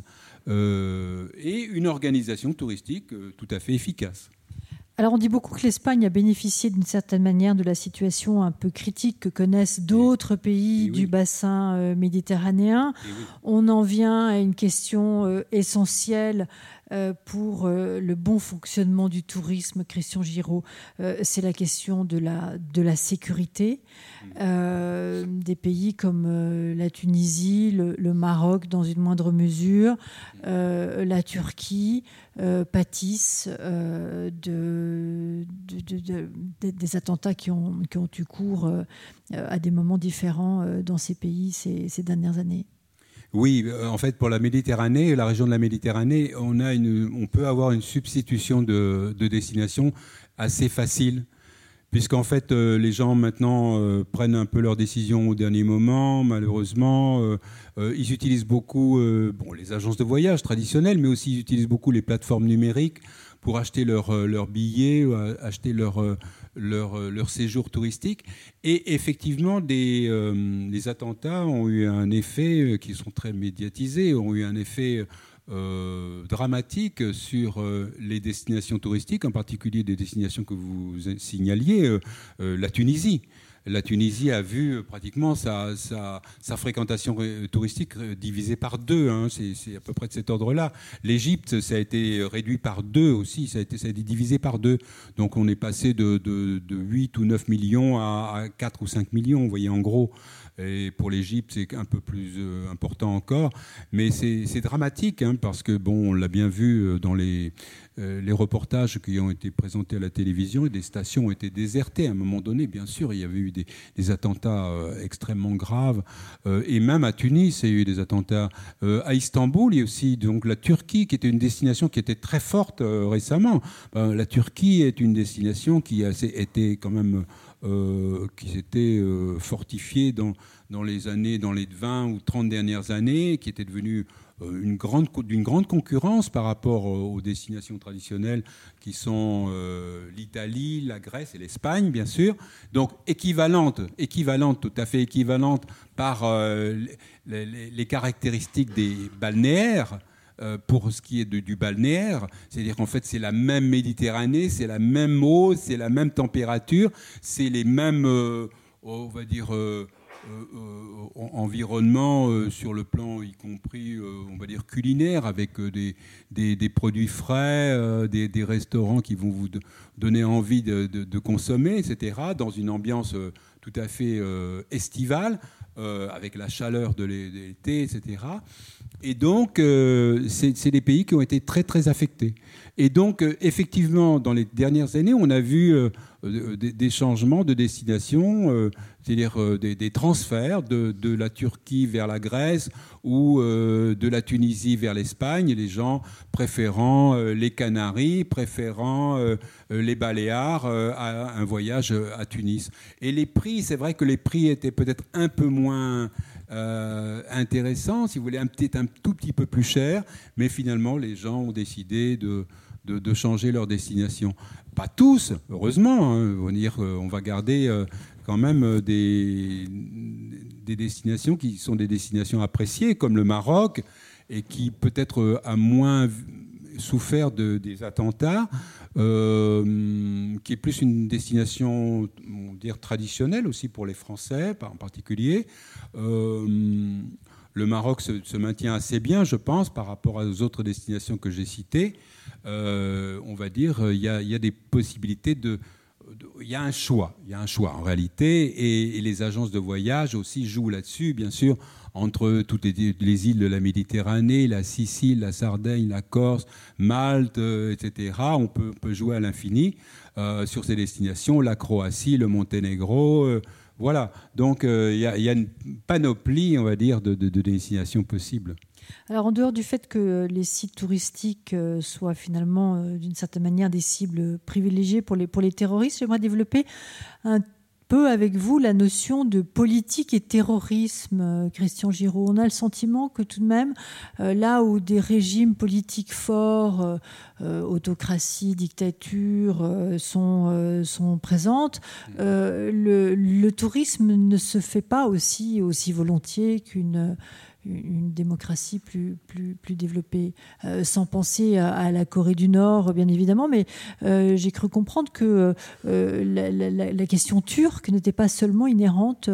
et une organisation touristique tout à fait efficace. Alors on dit beaucoup que l'Espagne a bénéficié d'une certaine manière de la situation un peu critique que connaissent d'autres pays du bassin méditerranéen. On en vient à une question essentielle pour le bon fonctionnement du tourisme, Christian Giraud. C'est la question de la sécurité. Des pays comme la Tunisie, le Maroc dans une moindre mesure, la Turquie pâtissent des attentats qui ont eu cours à des moments différents dans ces pays ces dernières années. Oui, en fait, pour la Méditerranée, la région de la Méditerranée, on peut avoir une substitution de destination assez facile, puisqu'en fait, les gens maintenant prennent un peu leurs décisions au dernier moment, malheureusement. Ils utilisent beaucoup les agences de voyage traditionnelles, mais aussi ils utilisent beaucoup les plateformes numériques pour acheter leurs billets, acheter leur séjour touristique. Et effectivement, les attentats ont eu un effet, qui sont très médiatisés, ont eu un effet dramatique sur les destinations touristiques, en particulier des destinations que vous signaliez, la Tunisie. La Tunisie a vu pratiquement sa fréquentation touristique divisée par 2. Hein, c'est à peu près de cet ordre-là. L'Égypte, ça a été réduit par 2 aussi. Ça a été divisé par 2. Donc on est passé de 8 ou 9 millions à 4 ou 5 millions. Vous voyez, en gros. Et pour l'Égypte, c'est un peu plus important encore. Mais c'est dramatique, hein, parce que, on l'a bien vu dans les reportages qui ont été présentés à la télévision, et des stations ont été désertées à un moment donné. Bien sûr, il y avait eu des attentats extrêmement graves. Et même à Tunis, il y a eu des attentats. À Istanbul, il y a aussi donc, la Turquie, qui était une destination qui était très forte récemment. La Turquie est une destination qui a été quand même... qui s'était fortifiée dans les 20 ou 30 dernières années, qui était devenue d'une grande concurrence par rapport aux destinations traditionnelles qui sont l'Italie, la Grèce et l'Espagne, bien sûr. Donc équivalente, tout à fait équivalente par les caractéristiques des balnéaires. Pour ce qui est du balnéaire, c'est-à-dire qu'en fait c'est la même Méditerranée, c'est la même eau, c'est la même température, c'est les mêmes, on va dire, environnement sur le plan y compris, on va dire, culinaire, avec des produits frais, des restaurants qui vont vous donner envie de consommer, etc., dans une ambiance tout à fait estivale, avec la chaleur de l'été, etc. Et donc, c'est des pays qui ont été très, très affectés. Et donc, effectivement, dans les dernières années, on a vu des changements de destination, c'est-à-dire des transferts de la Turquie vers la Grèce ou de la Tunisie vers l'Espagne, et les gens préférant les Canaries, préférant les Baléares à un voyage à Tunis. Et les prix, c'est vrai que les prix étaient peut-être un peu moins intéressants, si vous voulez, peut-être un tout petit peu plus cher, mais finalement, les gens ont décidé de changer leur destination. Pas tous, heureusement. On va garder quand même des destinations qui sont des destinations appréciées, comme le Maroc, et qui peut-être a moins souffert des attentats, qui est plus une destination, on va dire, traditionnelle aussi pour les Français, en particulier. Le Maroc se maintient assez bien, je pense, par rapport aux autres destinations que j'ai citées. On va dire, il y a des possibilités il y a un choix en réalité, et les agences de voyage aussi jouent là-dessus, bien sûr, entre toutes les îles de la Méditerranée, la Sicile, la Sardaigne, la Corse, Malte, etc. On peut jouer à l'infini sur ces destinations, la Croatie, le Monténégro, voilà. Donc il y a une panoplie, on va dire, de destinations possibles. Alors, en dehors du fait que les sites touristiques soient finalement, d'une certaine manière, des cibles privilégiées pour les terroristes, j'aimerais développer un peu avec vous la notion de politique et terrorisme, Christian Giraud. On a le sentiment que tout de même, là où des régimes politiques forts, autocratie, dictature, sont présentes, le tourisme ne se fait pas aussi volontiers qu'une démocratie plus développée, sans penser à la Corée du Nord, bien évidemment, mais j'ai cru comprendre que la question turque n'était pas seulement inhérente.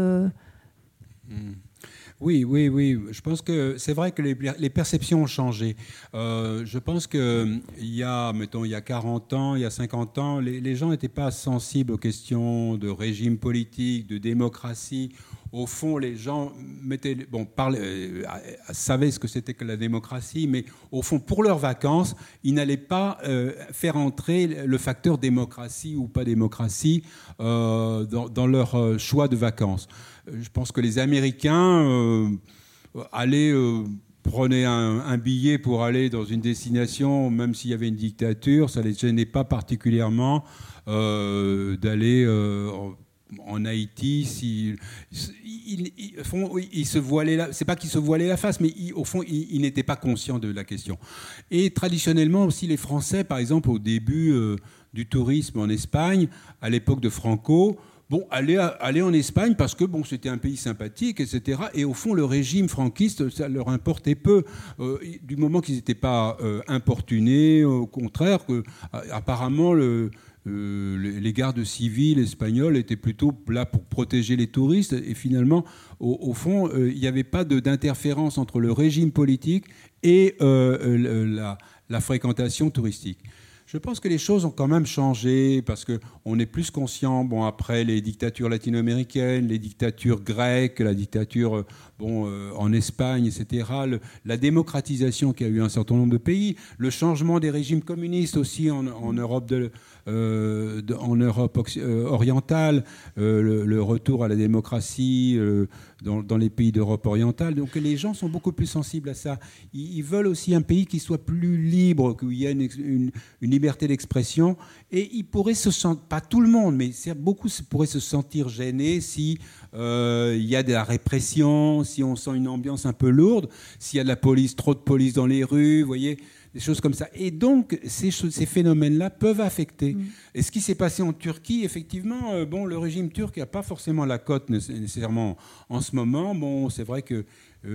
Oui. Je pense que c'est vrai que les perceptions ont changé. Je pense qu'il y a 40 ans, il y a 50 ans, les gens n'étaient pas sensibles aux questions de régime politique, de démocratie. Au fond, les gens savaient ce que c'était que la démocratie, mais au fond, pour leurs vacances, ils n'allaient pas faire entrer le facteur démocratie ou pas démocratie dans leur choix de vacances. Je pense que les Américains prenaient un billet pour aller dans une destination, même s'il y avait une dictature, ça ne les gênait pas particulièrement d'aller en Haïti. Ils se voilaient c'est pas qu'ils se voilaient la face, mais au fond, ils n'étaient pas conscients de la question. Et traditionnellement aussi, les Français, par exemple, au début du tourisme en Espagne, à l'époque de Franco, aller en Espagne parce que c'était un pays sympathique, etc. Et au fond, le régime franquiste, ça leur importait peu. Du moment qu'ils n'étaient pas importunés, au contraire, que apparemment les gardes civils espagnols étaient plutôt là pour protéger les touristes. Et finalement, au fond, il n'y avait pas d'interférence entre le régime politique et la fréquentation touristique. Je pense que les choses ont quand même changé parce qu'on est plus conscient, après les dictatures latino-américaines, les dictatures grecques, la dictature en Espagne, etc., la démocratisation qu'il y a eu un certain nombre de pays, le changement des régimes communistes aussi en Europe orientale, le retour à la démocratie dans les pays d'Europe orientale. Donc les gens sont beaucoup plus sensibles à ça. Ils veulent aussi un pays qui soit plus libre, qu'il y ait une liberté d'expression. Et ils pourraient se sentir, pas tout le monde, mais beaucoup pourraient se sentir gênés si il y a de la répression, si on sent une ambiance un peu lourde, s'il y a de la police, trop de police dans les rues, vous voyez, des choses comme ça. Et donc, ces phénomènes-là peuvent affecter. Et ce qui s'est passé en Turquie, effectivement, le régime turc n'a pas forcément la cote nécessairement en ce moment. Bon, c'est vrai que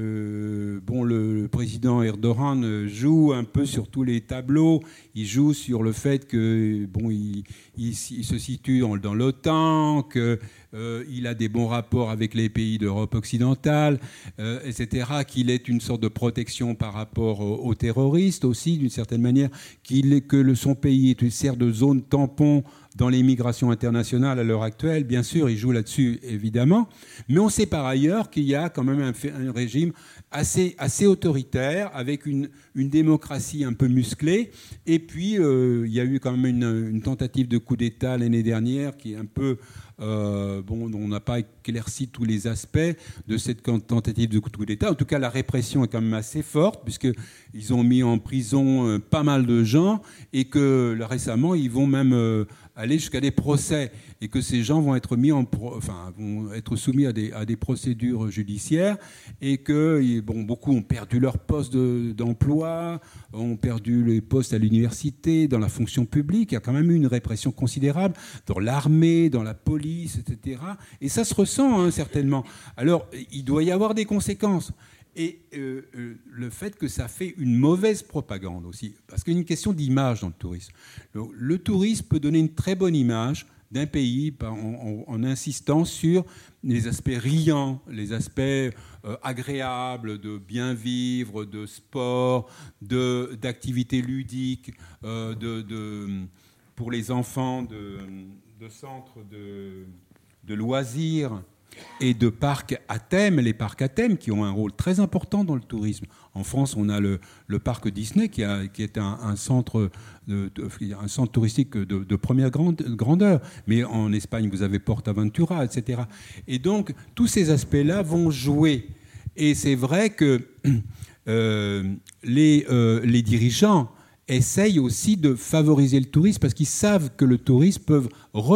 le président Erdogan joue un peu sur tous les tableaux. Il joue sur le fait que il se situe dans l'OTAN, qu'il a des bons rapports avec les pays d'Europe occidentale, etc., qu'il est une sorte de protection par rapport aux terroristes aussi, d'une certaine manière, son pays sert de zone tampon dans les migrations internationales à l'heure actuelle. Bien sûr, il joue là-dessus, évidemment. Mais on sait par ailleurs qu'il y a quand même un régime assez autoritaire, avec une démocratie un peu musclée. Et puis, il y a eu quand même une tentative de coup d'État l'année dernière qui est un peu... on n'a pas éclairci tous les aspects de cette tentative de coup d'État. En tout cas, la répression est quand même assez forte, puisqu'ils ont mis en prison pas mal de gens, et que récemment, ils vont même aller jusqu'à des procès, et que ces gens vont être vont être soumis à des procédures judiciaires, et que beaucoup ont perdu leur poste d'emploi, ont perdu les postes à l'université, dans la fonction publique. Il y a quand même eu une répression considérable dans l'armée, dans la police, etc. Et ça se ressent, certainement. Alors, il doit y avoir des conséquences. Et le fait que ça fait une mauvaise propagande aussi, parce qu'il y a une question d'image dans le tourisme. Le tourisme peut donner une très bonne image d'un pays en insistant sur les aspects riants, les aspects agréables de bien vivre, de sport, d'activités ludiques, pour les enfants, de centres de loisirs et de parcs à thème, les parcs à thème qui ont un rôle très important dans le tourisme. En France, on a le parc Disney qui est un centre touristique de première grandeur. Mais en Espagne, vous avez PortAventura, etc. Et donc, tous ces aspects-là vont jouer. Et c'est vrai que les dirigeants essayent aussi de favoriser le tourisme parce qu'ils savent que le tourisme peut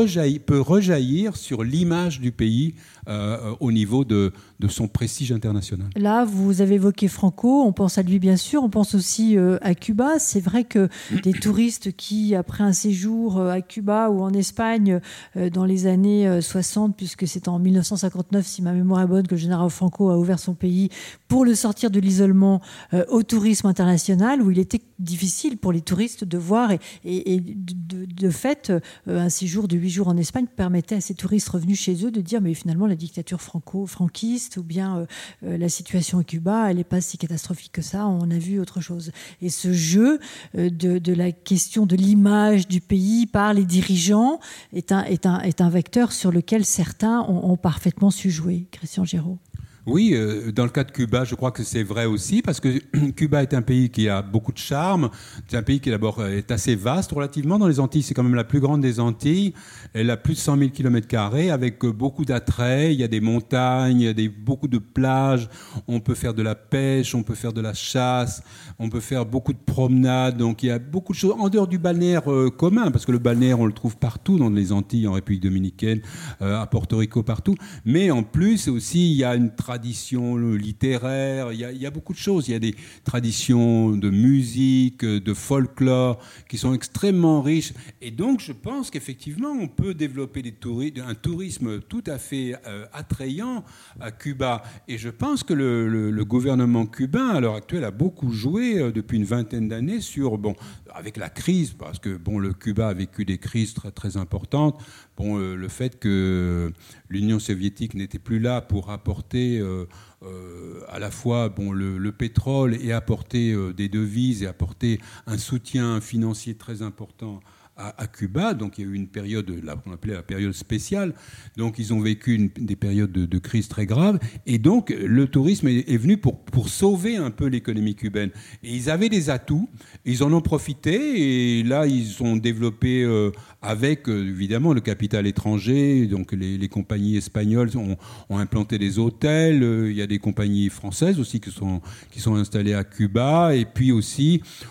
rejaillir sur l'image du pays au niveau de son prestige international. Là, vous avez évoqué Franco, on pense à lui bien sûr, on pense aussi à Cuba. C'est vrai que des touristes qui, après un séjour à Cuba ou en Espagne dans les années 60, puisque c'est en 1959, si ma mémoire est bonne, que le général Franco a ouvert son pays pour le sortir de l'isolement au tourisme international, où il était difficile pour les touristes de voir et de fait, un séjour de 8 jours en Espagne permettait à ces touristes revenus chez eux de dire mais finalement la dictature franquiste ou bien la situation à Cuba, elle n'est pas si catastrophique que ça, on a vu autre chose. Et ce jeu de la question de l'image du pays par les dirigeants est un vecteur sur lequel certains ont parfaitement su jouer. Christian Géraud. Oui, dans le cas de Cuba, je crois que c'est vrai aussi, parce que Cuba est un pays qui a beaucoup de charme. C'est un pays qui d'abord est assez vaste relativement. Dans les Antilles, c'est quand même la plus grande des Antilles. Elle a plus de 100 000 km² avec beaucoup d'attraits. Il y a des montagnes, il y a beaucoup de plages. On peut faire de la pêche, on peut faire de la chasse, on peut faire beaucoup de promenades. Donc il y a beaucoup de choses en dehors du balnéaire commun, parce que le balnéaire, on le trouve partout dans les Antilles, en République dominicaine, à Porto Rico, partout. Mais en plus aussi, il y a une tradition littéraire, il y a beaucoup de choses. Il y a des traditions de musique, de folklore qui sont extrêmement riches. Et donc, je pense qu'effectivement, on peut développer un tourisme tout à fait attrayant à Cuba. Et je pense que le gouvernement cubain, à l'heure actuelle, a beaucoup joué depuis une vingtaine d'années avec la crise, parce que le Cuba a vécu des crises très, très importantes. Le fait que l'Union soviétique n'était plus là pour apporter à la fois le pétrole et apporter des devises et apporter un soutien financier très important à Cuba. Donc il y a eu une période qu'on appelait la période spéciale. Donc ils ont vécu des périodes de crise très graves. Et donc le tourisme est venu pour sauver un peu l'économie cubaine. Et ils avaient des atouts, ils en ont profité. Et là, ils ont développé avec évidemment le capital étranger. Donc les compagnies espagnoles ont implanté des hôtels. Il y a des compagnies françaises aussi qui sont installées à Cuba. Et puis aussi,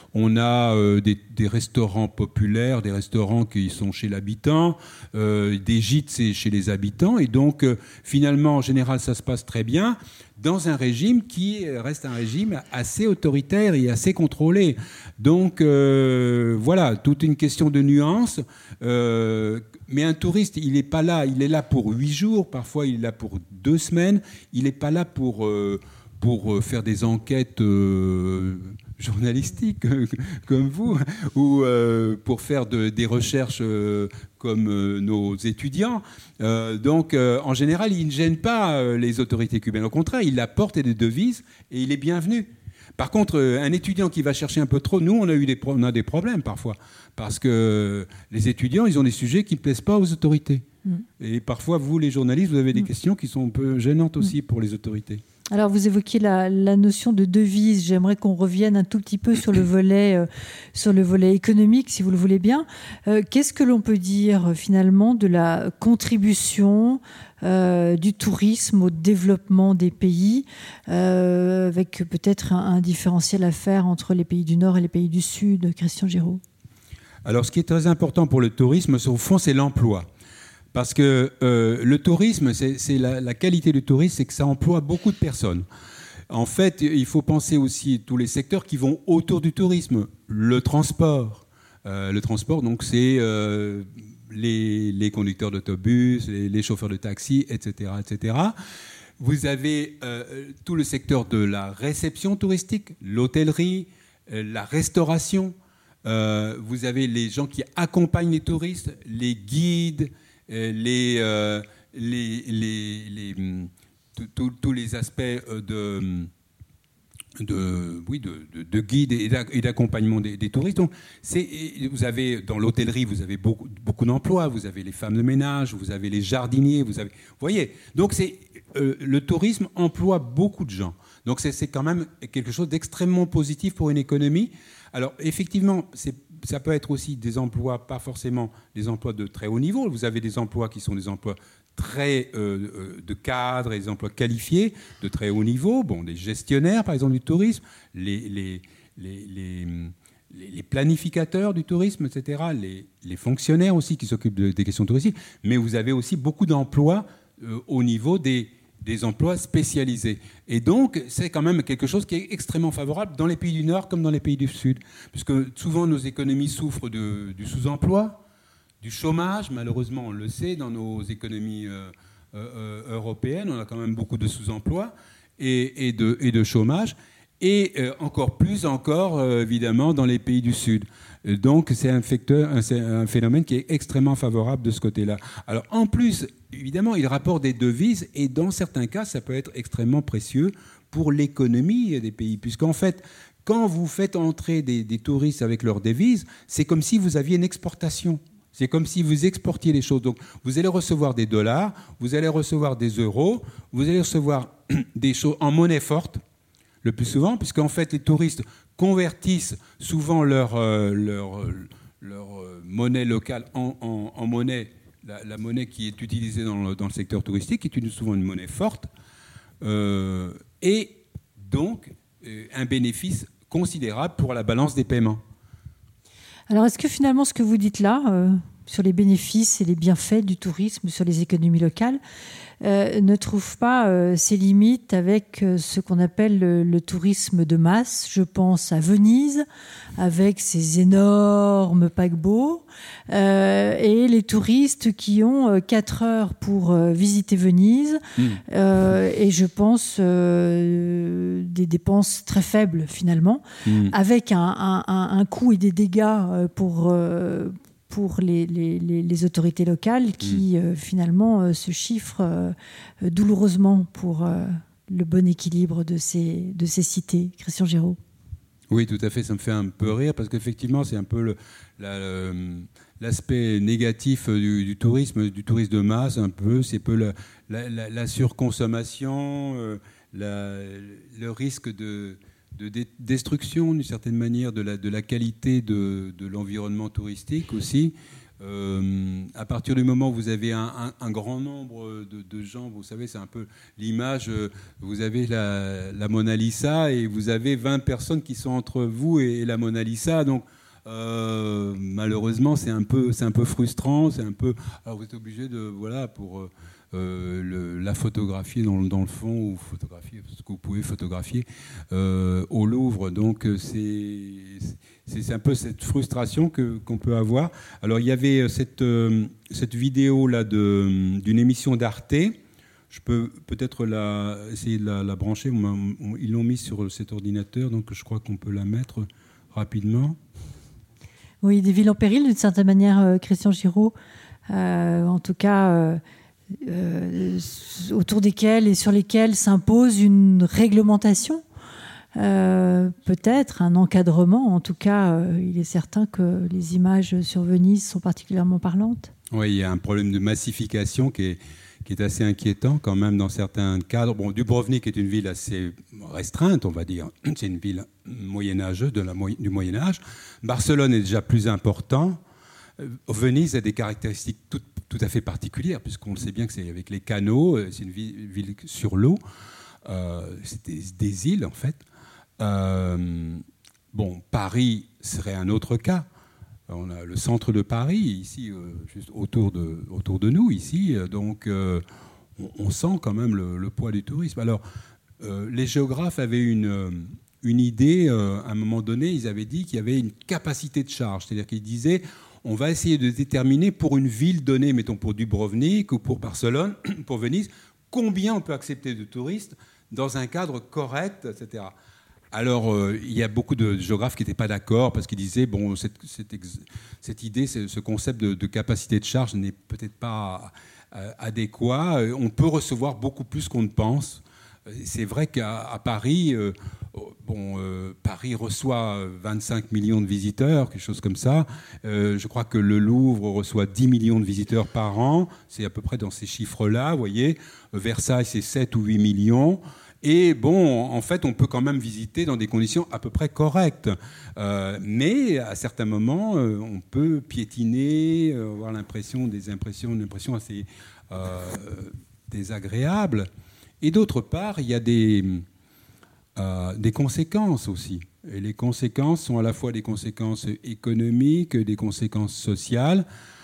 on a des restaurants populaires, des restaurants qui sont chez l'habitant, des gîtes c'est chez les habitants, et donc finalement en général ça se passe très bien dans un régime qui reste un régime assez autoritaire et assez contrôlé. Donc voilà, toute une question de nuance. Mais un touriste, il n'est pas là, il est là pour 8 jours, parfois il est là pour 2 semaines, il n'est pas là pour faire des enquêtes journalistiques comme vous, ou pour faire des recherches comme nos étudiants. Donc, en général, il ne gêne pas les autorités cubaines. Au contraire, il apporte des devises et il est bienvenu. Par contre, un étudiant qui va chercher un peu trop, nous, on a des problèmes parfois. Parce que les étudiants, ils ont des sujets qui ne plaisent pas aux autorités. Et parfois, vous, les journalistes, vous avez des questions qui sont un peu gênantes aussi pour les autorités. Alors, vous évoquiez la notion de devise. J'aimerais qu'on revienne un tout petit peu sur le volet économique, si vous le voulez bien. Qu'est-ce que l'on peut dire, finalement, de la contribution du tourisme au développement des pays, avec peut-être un différentiel à faire entre les pays du Nord et les pays du Sud, Christian Giraud? Alors, ce qui est très important pour le tourisme, au fond, c'est l'emploi. Parce que le tourisme, c'est la qualité du tourisme, c'est que ça emploie beaucoup de personnes. En fait, il faut penser aussi à tous les secteurs qui vont autour du tourisme. Le transport. Donc, c'est les conducteurs d'autobus, les chauffeurs de taxi, etc., etc. Vous avez tout le secteur de la réception touristique, l'hôtellerie, la restauration. Vous avez les gens qui accompagnent les touristes, les guides, tous les aspects de guide et d'accompagnement des touristes. Donc, vous avez, dans l'hôtellerie, vous avez beaucoup d'emplois. Vous avez les femmes de ménage, vous avez les jardiniers, vous voyez. Donc, le tourisme emploie beaucoup de gens. Donc, c'est quand même quelque chose d'extrêmement positif pour une économie. Alors, effectivement, ça peut être aussi des emplois, pas forcément des emplois de très haut niveau. Vous avez des emplois qui sont des emplois très de cadres et des emplois qualifiés de très haut niveau. Bon, des gestionnaires, par exemple, du tourisme, les planificateurs du tourisme, etc., les fonctionnaires aussi qui s'occupent des questions touristiques. Mais vous avez aussi beaucoup d'emplois au niveau des emplois spécialisés. Et donc, c'est quand même quelque chose qui est extrêmement favorable dans les pays du Nord comme dans les pays du Sud. Puisque souvent, nos économies souffrent du sous-emploi, du chômage. Malheureusement, on le sait, dans nos économies européennes, on a quand même beaucoup de sous-emploi et de chômage. Et encore plus, évidemment, dans les pays du Sud. Donc, c'est un phénomène qui est extrêmement favorable de ce côté-là. Alors, en plus, évidemment, il rapporte des devises et dans certains cas, ça peut être extrêmement précieux pour l'économie des pays. Puisqu'en fait, quand vous faites entrer des touristes avec leurs devises, c'est comme si vous aviez une exportation. C'est comme si vous exportiez les choses. Donc, vous allez recevoir des dollars, vous allez recevoir des euros, vous allez recevoir des choses en monnaie forte, le plus souvent, puisqu'en fait, les touristes convertissent souvent leur monnaie locale en monnaie, la monnaie qui est utilisée dans le secteur touristique, qui est souvent une monnaie forte, et donc un bénéfice considérable pour la balance des paiements. Alors, est-ce que finalement, ce que vous dites là, sur les bénéfices et les bienfaits du tourisme sur les économies locales, ne trouve pas ses limites avec ce qu'on appelle le tourisme de masse? Je pense à Venise, avec ses énormes paquebots, et les touristes qui ont 4 heures pour visiter Venise, et je pense des dépenses très faibles finalement, avec un coût et des dégâts pour les autorités locales qui, finalement, se chiffrent douloureusement pour le bon équilibre de ces cités. Christian Giraud. Oui, tout à fait. Ça me fait un peu rire parce qu'effectivement, c'est un peu l'aspect négatif du tourisme de masse, un peu. C'est un peu la surconsommation, le risque de destruction, d'une certaine manière, de la qualité de l'environnement touristique aussi. À partir du moment où vous avez un grand nombre de gens, vous savez, c'est un peu l'image, vous avez la Mona Lisa et vous avez 20 personnes qui sont entre vous et la Mona Lisa, donc malheureusement c'est un peu frustrant, c'est un peu, alors vous êtes obligé de, voilà, pour la photographier dans le fond, ou photographier ce que vous pouvez photographier au Louvre, donc c'est un peu cette frustration qu'on peut avoir. Alors il y avait cette vidéo là d'une émission d'Arte. Je peux peut-être essayer de la brancher. Ils l'ont mise sur cet ordinateur, donc je crois qu'on peut la mettre rapidement. Oui, des villes en péril, d'une certaine manière, Christian Giraud. En tout cas, autour desquelles et sur lesquelles s'impose une réglementation. Peut-être un encadrement. En tout cas, il est certain que les images sur Venise sont particulièrement parlantes. Oui, il y a un problème de massification qui est assez inquiétant quand même dans certains cadres. Bon, Dubrovnik est une ville assez restreinte, on va dire. C'est une ville moyenâgeuse du Moyen-Âge. Barcelone est déjà plus important. Venise a des caractéristiques tout à fait particulières, puisqu'on le sait bien que c'est avec les canaux, c'est une ville sur l'eau. C'est des îles, en fait. Bon, Paris serait un autre cas. On a le centre de Paris, ici, juste autour de nous, ici. Donc, on sent quand même le poids du tourisme. Alors, les géographes avaient une idée, à un moment donné, ils avaient dit qu'il y avait une capacité de charge. C'est-à-dire qu'ils disaient, on va essayer de déterminer pour une ville donnée, mettons pour Dubrovnik ou pour Barcelone, pour Venise, combien on peut accepter de touristes dans un cadre correct, etc. Alors, il y a beaucoup de géographes qui n'étaient pas d'accord parce qu'ils disaient, bon, cette idée, ce concept de capacité de charge n'est peut-être pas adéquat. On peut recevoir beaucoup plus qu'on ne pense. C'est vrai qu'à Paris, Paris reçoit 25 millions de visiteurs, quelque chose comme ça. Je crois que le Louvre reçoit 10 millions de visiteurs par an. C'est à peu près dans ces chiffres-là, vous voyez. Versailles, c'est 7 ou 8 millions. Et bon, en fait, on peut quand même visiter dans des conditions à peu près correctes. Mais à certains moments, on peut piétiner, avoir une impression assez désagréable. Et d'autre part, il y a des conséquences aussi. Et les conséquences sont à la fois des conséquences économiques, des conséquences sociales.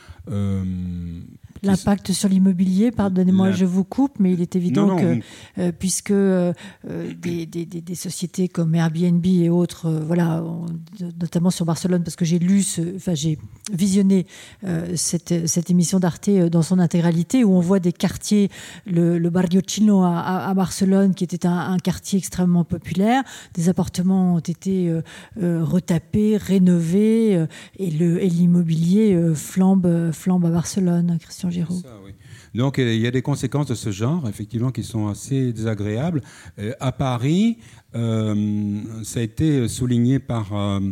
L'impact sur l'immobilier, pardonnez-moi, je vous coupe, mais il est évident que puisque des sociétés comme Airbnb et autres, notamment sur Barcelone, parce que j'ai visionné cette émission d'Arte dans son intégralité, où on voit des quartiers, le Barrio Chino à Barcelone, qui était un quartier extrêmement populaire. Des appartements ont été retapés, rénovés, et l'immobilier flambe à Barcelone, Christian Giraud. Ça, oui. Donc il y a des conséquences de ce genre, effectivement, qui sont assez désagréables. À Paris, ça a été souligné par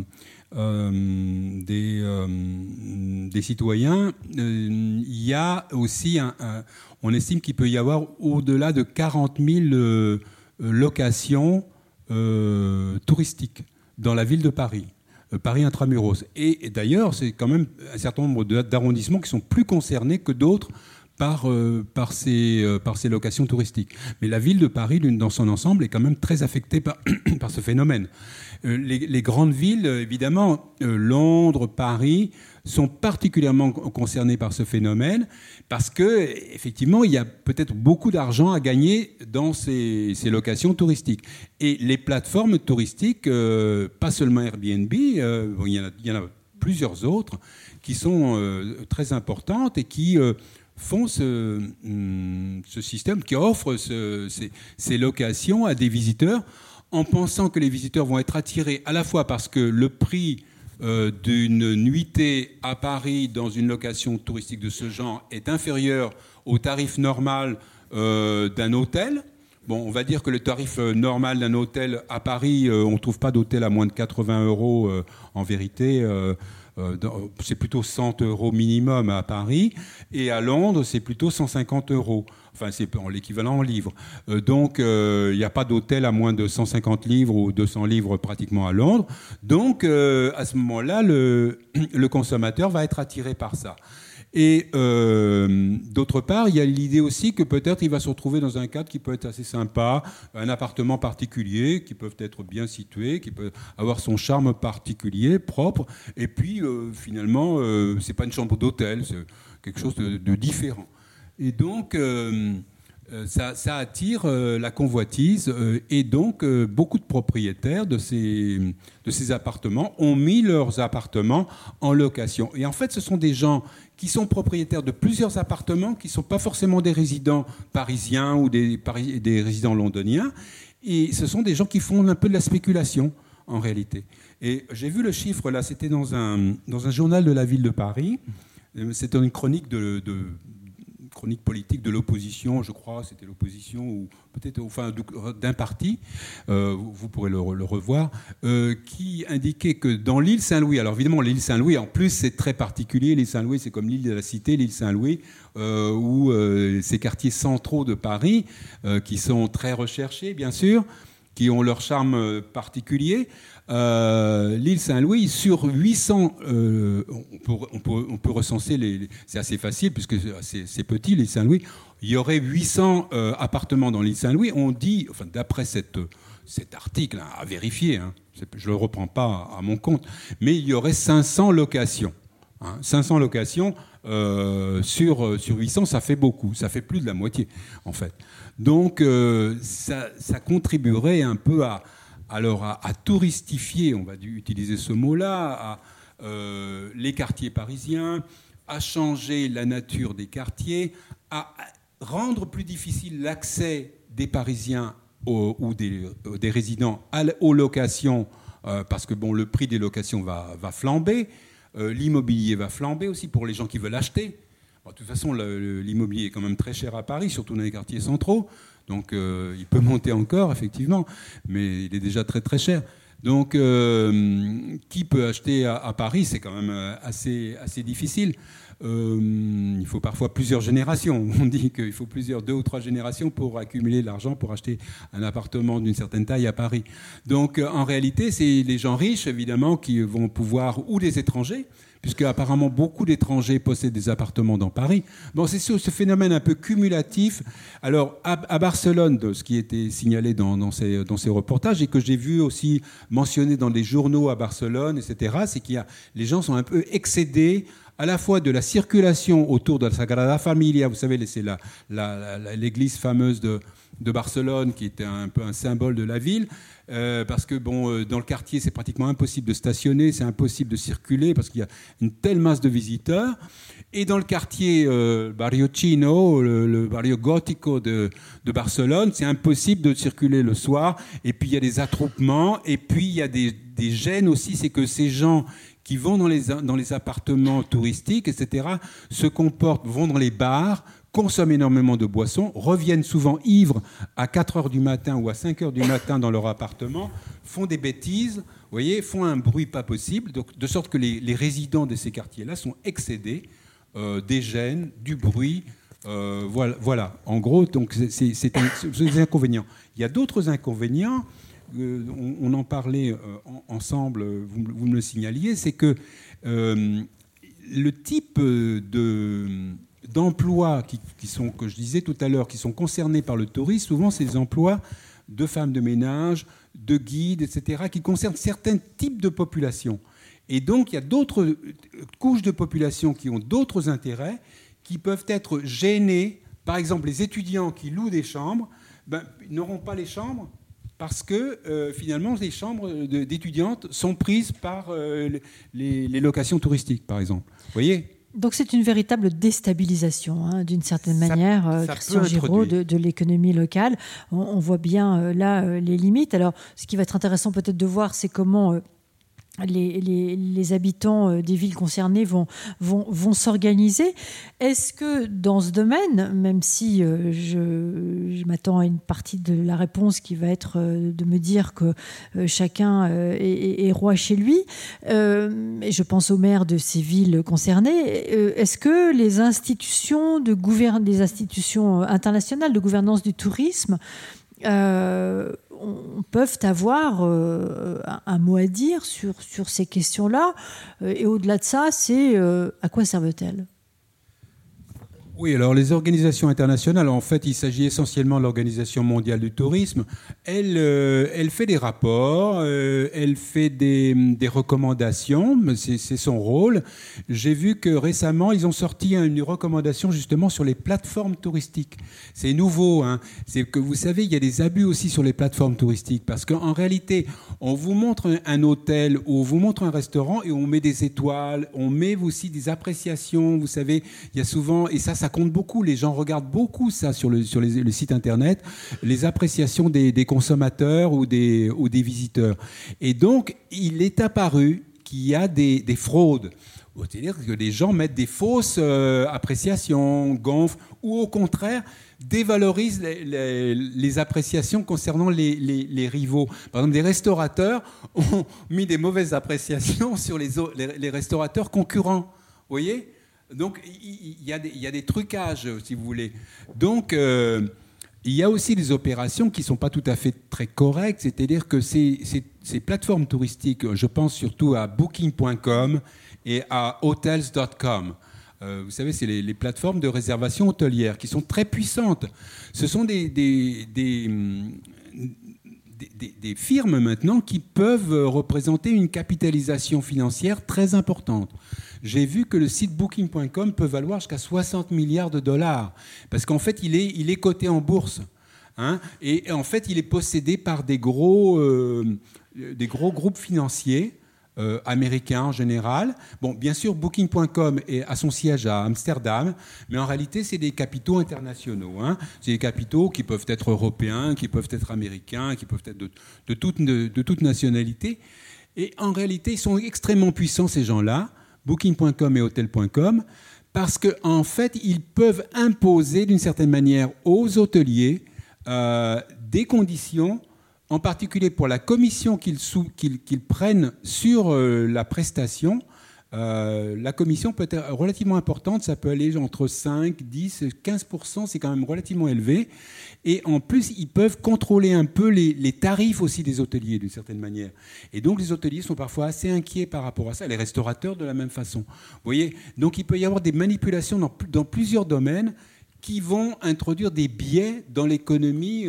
des citoyens. Il y a aussi, on estime qu'il peut y avoir au-delà de 40 000 locations touristiques dans la ville de Paris. Paris intramuros. Et d'ailleurs, c'est quand même un certain nombre d'arrondissements qui sont plus concernés que d'autres par ces locations touristiques. Mais la ville de Paris, dans son ensemble, est quand même très affectée par ce phénomène. Les grandes villes, évidemment, Londres, Paris, sont particulièrement concernées par ce phénomène parce que, effectivement, il y a peut-être beaucoup d'argent à gagner dans ces locations touristiques. Et les plateformes touristiques, pas seulement Airbnb, il y en a plusieurs autres qui sont très importantes et qui font ce système, qui offre ces locations à des visiteurs en pensant que les visiteurs vont être attirés à la fois parce que le prix d'une nuitée à Paris dans une location touristique de ce genre est inférieur au tarif normal d'un hôtel. Bon, on va dire que le tarif normal d'un hôtel à Paris, on ne trouve pas d'hôtel à moins de 80 € en vérité. c'est plutôt 100 € minimum à Paris, et à Londres, c'est plutôt 150 €. Enfin, c'est l'équivalent en livres. Donc, il n'y a pas d'hôtel à moins de 150 livres ou 200 livres pratiquement à Londres. Donc, à ce moment-là, le consommateur va être attiré par ça. Et d'autre part, il y a l'idée aussi que peut-être il va se retrouver dans un cadre qui peut être assez sympa, un appartement particulier, qui peut être bien situé, qui peut avoir son charme particulier, propre. Et puis, finalement, c'est pas une chambre d'hôtel, c'est quelque chose de différent. Et donc, ça attire la convoitise. Et donc, beaucoup de propriétaires de ces appartements ont mis leurs appartements en location. Et en fait, ce sont des gens qui sont propriétaires de plusieurs appartements, qui ne sont pas forcément des résidents parisiens ou des résidents londoniens. Et ce sont des gens qui font un peu de la spéculation, en réalité. Et j'ai vu le chiffre, là, c'était dans un journal de la ville de Paris. C'était une chronique chronique politique de l'opposition, je crois, c'était l'opposition, ou peut-être d'un parti, vous pourrez le revoir, qui indiquait que dans l'île Saint-Louis, alors évidemment l'île Saint-Louis, en plus c'est très particulier, l'île Saint-Louis c'est comme l'île de la Cité, l'île Saint-Louis, où ces quartiers centraux de Paris, qui sont très recherchés bien sûr, qui ont leur charme particulier. L'île Saint-Louis, sur 800, on peut recenser, c'est assez facile puisque c'est petit l'île Saint-Louis, il y aurait 800 appartements dans l'île Saint-Louis, on dit, enfin, d'après cet article à vérifier, hein, je ne le reprends pas à mon compte, mais il y aurait 500 locations. 500 locations sur 800, ça fait beaucoup, ça fait plus de la moitié en fait. Donc ça contribuerait un peu à touristifier, on va utiliser ce mot-là, les quartiers parisiens, à changer la nature des quartiers, à rendre plus difficile l'accès des Parisiens ou des résidents aux locations, parce que le prix des locations va flamber, l'immobilier va flamber aussi pour les gens qui veulent acheter. De toute façon, l'immobilier est quand même très cher à Paris, surtout dans les quartiers centraux. Donc, il peut monter encore, effectivement, mais il est déjà très, très cher. Donc, qui peut acheter à Paris? C'est quand même assez difficile. Il faut parfois plusieurs générations. On dit qu'il faut 2 ou 3 générations pour accumuler l'argent pour acheter un appartement d'une certaine taille à Paris. Donc, en réalité, c'est les gens riches, évidemment, qui vont pouvoir, ou les étrangers, puisque apparemment beaucoup d'étrangers possèdent des appartements dans Paris. Bon, c'est ce phénomène un peu cumulatif. Alors, à Barcelone, ce qui était signalé dans ces reportages et que j'ai vu aussi mentionné dans des journaux à Barcelone, etc., c'est les gens sont un peu excédés à la fois de la circulation autour de la Sagrada Familia, vous savez, c'est l'église fameuse de Barcelone, qui était un peu un symbole de la ville, parce que dans le quartier, c'est pratiquement impossible de stationner, c'est impossible de circuler, parce qu'il y a une telle masse de visiteurs. Et dans le quartier Barrio Chino, le Barrio Gótico de Barcelone, c'est impossible de circuler le soir. Et puis, il y a des attroupements, et puis il y a des gênes aussi, c'est que ces gens qui vont dans les appartements touristiques, etc., vont dans les bars, consomment énormément de boissons, reviennent souvent ivres à 4 heures du matin ou à 5 heures du matin dans leur appartement, font des bêtises, vous voyez, font un bruit pas possible, donc, de sorte que les résidents de ces quartiers-là sont excédés des gênes, du bruit. Voilà. En gros, donc, c'est des inconvénients. Il y a d'autres inconvénients. On en parlait ensemble, vous me le signaliez, c'est que le type d'emplois qui sont, que je disais tout à l'heure, qui sont concernés par le tourisme, souvent c'est des emplois de femmes de ménage, de guides, etc., qui concernent certains types de populations. Et donc il y a d'autres couches de population qui ont d'autres intérêts, qui peuvent être gênées. Par exemple, les étudiants qui louent des chambres, ils n'auront pas les chambres, parce que finalement, les chambres d'étudiantes sont prises par les locations touristiques, par exemple. Vous voyez ? Donc c'est une véritable déstabilisation, d'une certaine manière, Christian Giraud, de l'économie locale. On voit bien là les limites. Alors, ce qui va être intéressant peut-être de voir, c'est comment les habitants des villes concernées vont s'organiser. Est-ce que dans ce domaine, même si je m'attends à une partie de la réponse qui va être de me dire que chacun est roi chez lui, et je pense aux maires de ces villes concernées, est-ce que les institutions internationales de gouvernance du tourisme peuvent avoir un mot à dire sur ces questions-là, et au-delà de ça, c'est à quoi servent-elles ? Oui, alors les organisations internationales, en fait, il s'agit essentiellement de l'Organisation mondiale du tourisme. Elle fait des rapports, elle fait des recommandations, c'est son rôle. J'ai vu que récemment, ils ont sorti une recommandation justement sur les plateformes touristiques. C'est nouveau, hein. C'est que vous savez, il y a des abus aussi sur les plateformes touristiques, parce qu'en réalité, on vous montre un hôtel ou on vous montre un restaurant et on met des étoiles, on met aussi des appréciations. Vous savez, il y a souvent, et ça compte beaucoup. Les gens regardent beaucoup ça sur le site internet, les appréciations des consommateurs ou des visiteurs. Et donc, il est apparu qu'il y a des fraudes. C'est-à-dire que les gens mettent des fausses appréciations, gonflent, ou au contraire, dévalorisent les appréciations concernant les rivaux. Par exemple, des restaurateurs ont mis des mauvaises appréciations sur les restaurateurs concurrents. Vous voyez ? Donc, il y a des trucages, si vous voulez. Donc, il y a aussi des opérations qui ne sont pas tout à fait très correctes. C'est-à-dire que ces plateformes touristiques, je pense surtout à Booking.com et à Hotels.com. Vous savez, c'est les plateformes de réservation hôtelière qui sont très puissantes. Ce sont des firmes maintenant qui peuvent représenter une capitalisation financière très importante. J'ai vu que le site Booking.com peut valoir jusqu'à 60 milliards de dollars, parce qu'en fait, il est coté en bourse. Hein, et en fait, il est possédé par des gros groupes financiers américains en général. Bon, bien sûr, Booking.com a son siège à Amsterdam, mais en réalité, c'est des capitaux internationaux. Hein. C'est des capitaux qui peuvent être européens, qui peuvent être américains, qui peuvent être de toute nationalité. Et en réalité, ils sont extrêmement puissants, ces gens-là, Booking.com et Hotel.com, parce qu'en fait, ils peuvent imposer d'une certaine manière aux hôteliers des conditions, en particulier pour la commission qu'ils prennent sur la prestation. La commission peut être relativement importante, ça peut aller entre 5, 10, 15%, c'est quand même relativement élevé. Et en plus, ils peuvent contrôler un peu les tarifs aussi des hôteliers, d'une certaine manière. Et donc, les hôteliers sont parfois assez inquiets par rapport à ça, les restaurateurs de la même façon. Vous voyez ? Donc, il peut y avoir des manipulations dans plusieurs domaines qui vont introduire des biais dans l'économie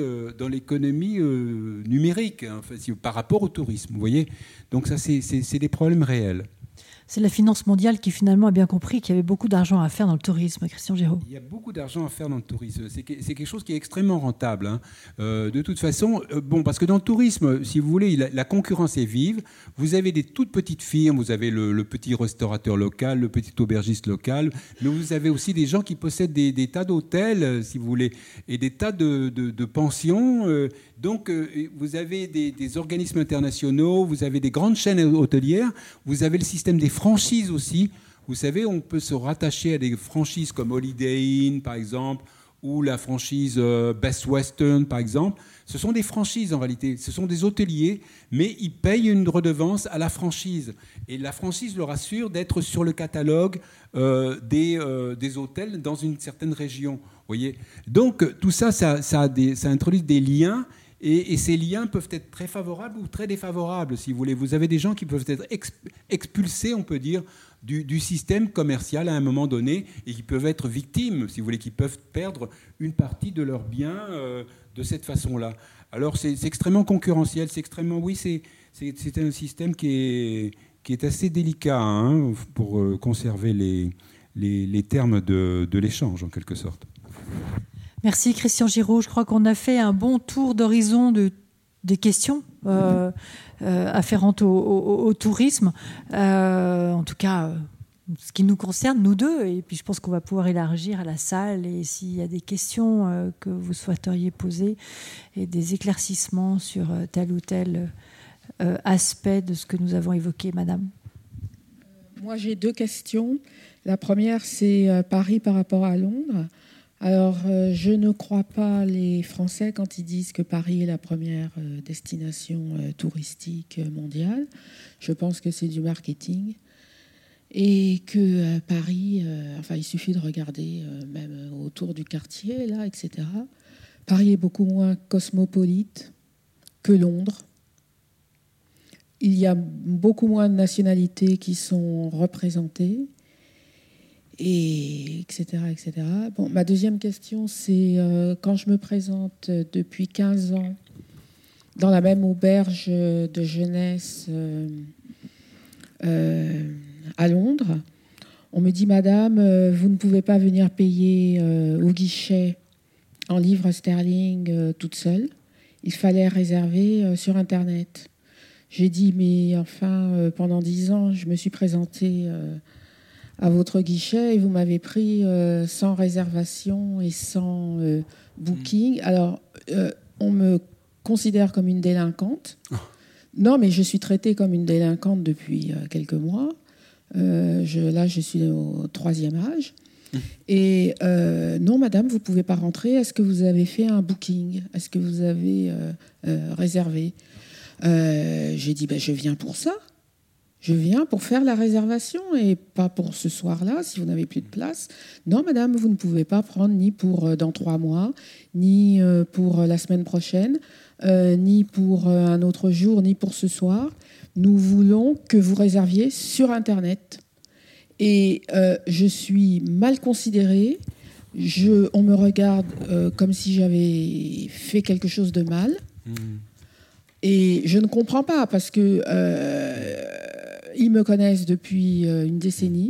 numérique, hein, par rapport au tourisme. Vous voyez ? Donc, ça, c'est des problèmes réels. C'est la finance mondiale qui finalement a bien compris qu'il y avait beaucoup d'argent à faire dans le tourisme, Christian Géraud. Il y a beaucoup d'argent à faire dans le tourisme. C'est quelque chose qui est extrêmement rentable. Hein. De toute façon, parce que dans le tourisme, si vous voulez, la concurrence est vive. Vous avez des toutes petites firmes, vous avez le petit restaurateur local, le petit aubergiste local, mais vous avez aussi des gens qui possèdent des tas d'hôtels, si vous voulez, et des tas de pensions. Donc, vous avez des organismes internationaux, vous avez des grandes chaînes hôtelières, vous avez le système des franchises aussi. Vous savez, on peut se rattacher à des franchises comme Holiday Inn, par exemple, ou la franchise Best Western, par exemple. Ce sont des franchises, en réalité. Ce sont des hôteliers, mais ils payent une redevance à la franchise. Et la franchise leur assure d'être sur le catalogue des hôtels dans une certaine région. Voyez. Donc, tout ça, ça introduit des liens. Et ces liens peuvent être très favorables ou très défavorables, si vous voulez. Vous avez des gens qui peuvent être expulsés, on peut dire, du système commercial à un moment donné, et qui peuvent être victimes, si vous voulez, qui peuvent perdre une partie de leurs biens de cette façon-là. Alors, c'est extrêmement concurrentiel, c'est un système qui est assez délicat, hein, pour conserver les termes de l'échange, en quelque sorte. Merci Christian Géraud. Je crois qu'on a fait un bon tour d'horizon des questions afférentes au tourisme. En tout cas, ce qui nous concerne, nous deux. Et puis je pense qu'on va pouvoir élargir à la salle. Et s'il y a des questions que vous souhaiteriez poser et des éclaircissements sur tel ou tel aspects de ce que nous avons évoqué, Madame? Moi, j'ai 2 questions. La première, c'est Paris par rapport à Londres. Alors, je ne crois pas les Français quand ils disent que Paris est la première destination touristique mondiale. Je pense que c'est du marketing. Et que Paris, il suffit de regarder même autour du quartier, là, etc. Paris est beaucoup moins cosmopolite que Londres. Il y a beaucoup moins de nationalités qui sont représentées, et etc., etc. Bon, ma deuxième question, c'est quand je me présente depuis 15 ans dans la même auberge de jeunesse à Londres, on me dit « Madame, vous ne pouvez pas venir payer au guichet en livres sterling toute seule. Il fallait réserver sur Internet. » J'ai dit « Mais enfin, pendant 10 ans, je me suis présentée à votre guichet et vous m'avez pris sans réservation et sans booking. Alors, on me considère comme une délinquante. Non, mais je suis traitée comme une délinquante depuis quelques mois. Là, je suis au 3e âge. Et non, madame, vous ne pouvez pas rentrer. Est-ce que vous avez fait un booking? Est-ce que vous avez réservé? J'ai dit, je viens pour ça. Je viens pour faire la réservation et pas pour ce soir-là, si vous n'avez plus de place. Non, madame, vous ne pouvez pas prendre ni pour dans 3 mois, ni pour la semaine prochaine, ni pour un autre jour, ni pour ce soir. Nous voulons que vous réserviez sur Internet. Et je suis mal considérée. On me regarde comme si j'avais fait quelque chose de mal. Et je ne comprends pas parce que ils me connaissent depuis une décennie.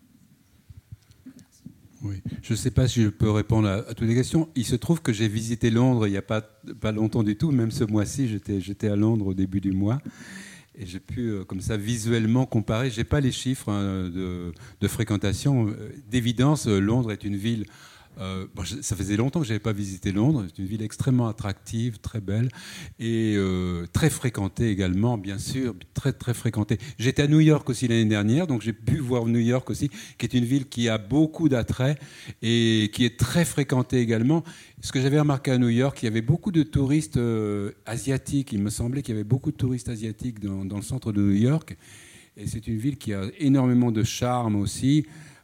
Oui. Je ne sais pas si je peux répondre à toutes les questions. Il se trouve que j'ai visité Londres il n'y a pas longtemps du tout. Même ce mois-ci, j'étais à Londres au début du mois. Et j'ai pu, comme ça, visuellement comparer. Je n'ai pas les chiffres de fréquentation. D'évidence, Londres est une ville... ça faisait longtemps que je n'avais pas visité Londres. C'est une ville extrêmement attractive, très belle et très fréquentée également, bien sûr, très très fréquentée. J'étais à New York aussi l'année dernière, donc j'ai pu voir New York aussi, qui est une ville qui a beaucoup d'attrait et qui est très fréquentée également. Ce que j'avais remarqué à New York, il y avait beaucoup de touristes asiatiques. Il me semblait qu'il y avait beaucoup de touristes asiatiques dans le centre de New York. Et c'est une ville qui a énormément de charme aussi.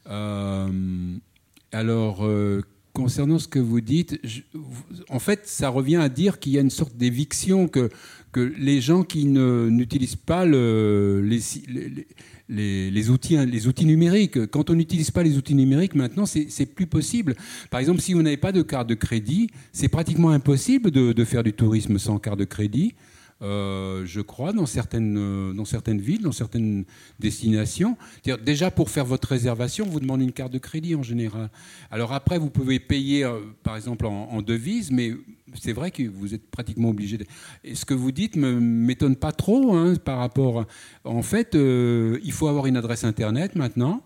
Alors, concernant ce que vous dites, en fait, ça revient à dire qu'il y a une sorte d'éviction, que les gens qui n'utilisent pas les outils numériques, quand on n'utilise pas les outils numériques, maintenant, c'est plus possible. Par exemple, si vous n'avez pas de carte de crédit, c'est pratiquement impossible de faire du tourisme sans carte de crédit. Je crois, dans certaines villes, dans certaines destinations. C'est-à-dire, déjà, pour faire votre réservation, vous demandez une carte de crédit en général. Alors après, vous pouvez payer, par exemple, en devise, mais c'est vrai que vous êtes pratiquement obligé. Et ce que vous dites ne m'étonne pas trop par rapport... En fait, il faut avoir une adresse Internet maintenant.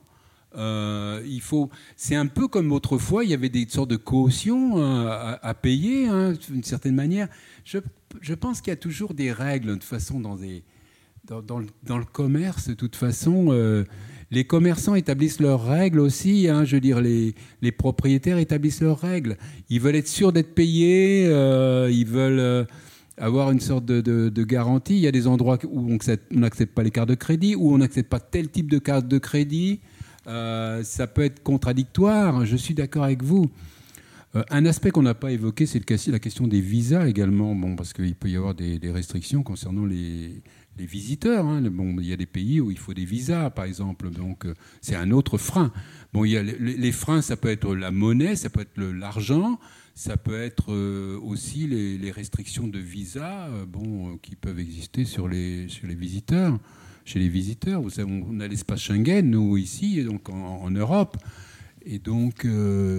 C'est un peu comme autrefois, il y avait des sortes de cautions à payer, d'une certaine manière. Je pense qu'il y a toujours des règles, de toute façon, dans le commerce. De toute façon, les commerçants établissent leurs règles aussi. Je veux dire, les propriétaires établissent leurs règles. Ils veulent être sûrs d'être payés. Ils veulent avoir une sorte de garantie. Il y a des endroits où on n'accepte pas les cartes de crédit, où on n'accepte pas tel type de carte de crédit. Ça peut être contradictoire. Je suis d'accord avec vous. Un aspect qu'on n'a pas évoqué, c'est la question des visas également, parce qu'il peut y avoir des restrictions concernant les visiteurs. Il y a des pays où il faut des visas, par exemple, donc c'est un autre frein. Il y a les freins, ça peut être la monnaie, ça peut être l'argent, ça peut être aussi les restrictions de visa qui peuvent exister sur les visiteurs. Chez les visiteurs, vous savez, on a l'espace Schengen, nous, ici, donc en Europe, et donc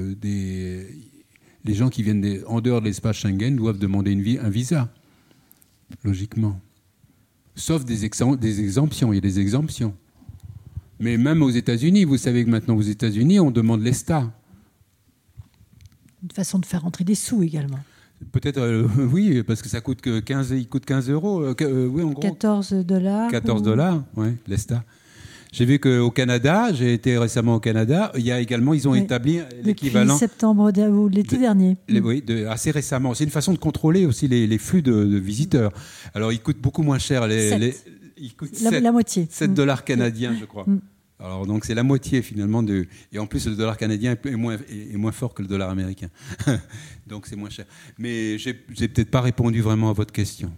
les gens qui viennent en dehors de l'espace Schengen doivent demander un visa, logiquement. Sauf des exemptions, il y a des exemptions. Mais même aux États-Unis, vous savez que maintenant aux États-Unis, on demande l'ESTA. Une façon de faire entrer des sous également. Peut-être, oui, parce que ça coûte que 15, il coûte 15 euros. Oui, en gros. $14. $14, oui, l'ESTA. J'ai vu qu'au Canada, j'ai été récemment au Canada, il y a également, ils ont établi l'équivalent. Depuis septembre ou l'été dernier. Oui, assez récemment. C'est une façon de contrôler aussi les flux de visiteurs. Alors, ils coûtent beaucoup moins cher. Ils coûtent la moitié. $7 canadiens, je crois. Alors, donc, c'est la moitié finalement. Et en plus, le dollar canadien est moins fort que le dollar américain. Donc, c'est moins cher. Mais je n'ai peut-être pas répondu vraiment à votre question.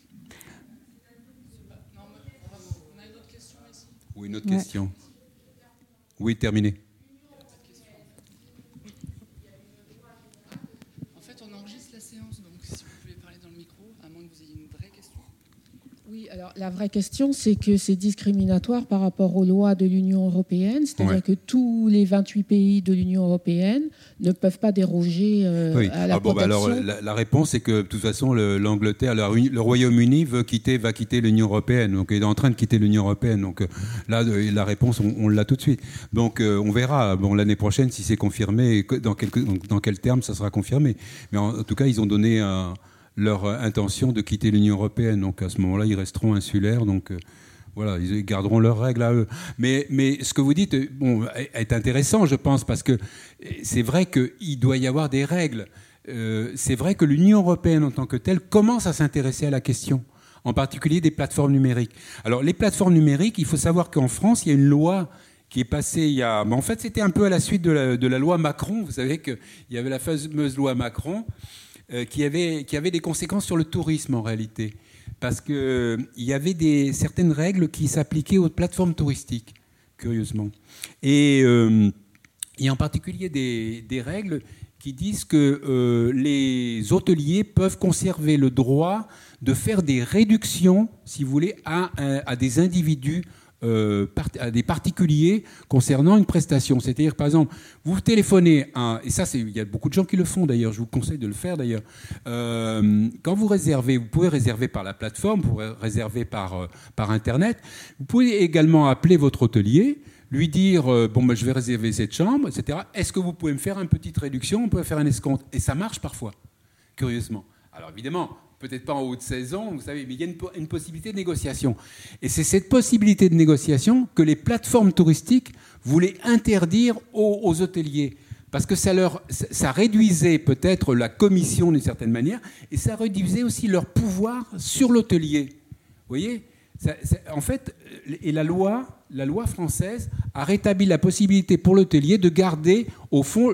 Oui, une autre question. Oui, terminé. En fait, on enregistre la séance, donc si vous pouvez parler dans le micro, à moins que vous ayez une vraie question. Oui, alors la vraie question, c'est que c'est discriminatoire par rapport aux lois de l'Union européenne, c'est-à-dire que tous les 28 pays de l'Union européenne ne peuvent pas déroger à la protection. Alors, la réponse est que de toute façon, l'Angleterre, le Royaume-Uni va quitter l'Union européenne, donc il est en train de quitter l'Union européenne. Donc là, la réponse, on l'a tout de suite. Donc on verra l'année prochaine si c'est confirmé, et dans quel terme ça sera confirmé. Mais en tout cas, ils ont donné leur intention de quitter l'Union européenne. Donc à ce moment-là, ils resteront insulaires. Donc voilà, ils garderont leurs règles à eux. Mais ce que vous dites est intéressant, je pense, parce que c'est vrai qu'il doit y avoir des règles. C'est vrai que l'Union européenne en tant que telle commence à s'intéresser à la question, en particulier des plateformes numériques. Alors les plateformes numériques, il faut savoir qu'en France, il y a une loi qui est passée en fait, c'était un peu à la suite de la loi Macron. Vous savez qu'il y avait la fameuse loi Macron, qui avait des conséquences sur le tourisme en réalité, parce qu'il y avait certaines règles qui s'appliquaient aux plateformes touristiques, curieusement. Et en particulier des règles qui disent que les hôteliers peuvent conserver le droit de faire des réductions, si vous voulez, à des individus, à des particuliers concernant une prestation. C'est-à-dire, par exemple, vous téléphonez et ça, il y a beaucoup de gens qui le font d'ailleurs, je vous conseille de le faire d'ailleurs. Quand vous réservez, vous pouvez réserver par la plateforme, vous pouvez réserver par Internet. Vous pouvez également appeler votre hôtelier, lui dire je vais réserver cette chambre, etc. Est-ce que vous pouvez me faire une petite réduction? On peut faire un escompte. Et ça marche parfois, curieusement. Alors évidemment, peut-être pas en haute saison, vous savez, mais il y a une possibilité de négociation. Et c'est cette possibilité de négociation que les plateformes touristiques voulaient interdire aux hôteliers. Parce que ça réduisait peut-être la commission d'une certaine manière, et ça réduisait aussi leur pouvoir sur l'hôtelier. Vous voyez ? En fait, et la loi française a rétabli la possibilité pour l'hôtelier de garder, au fond,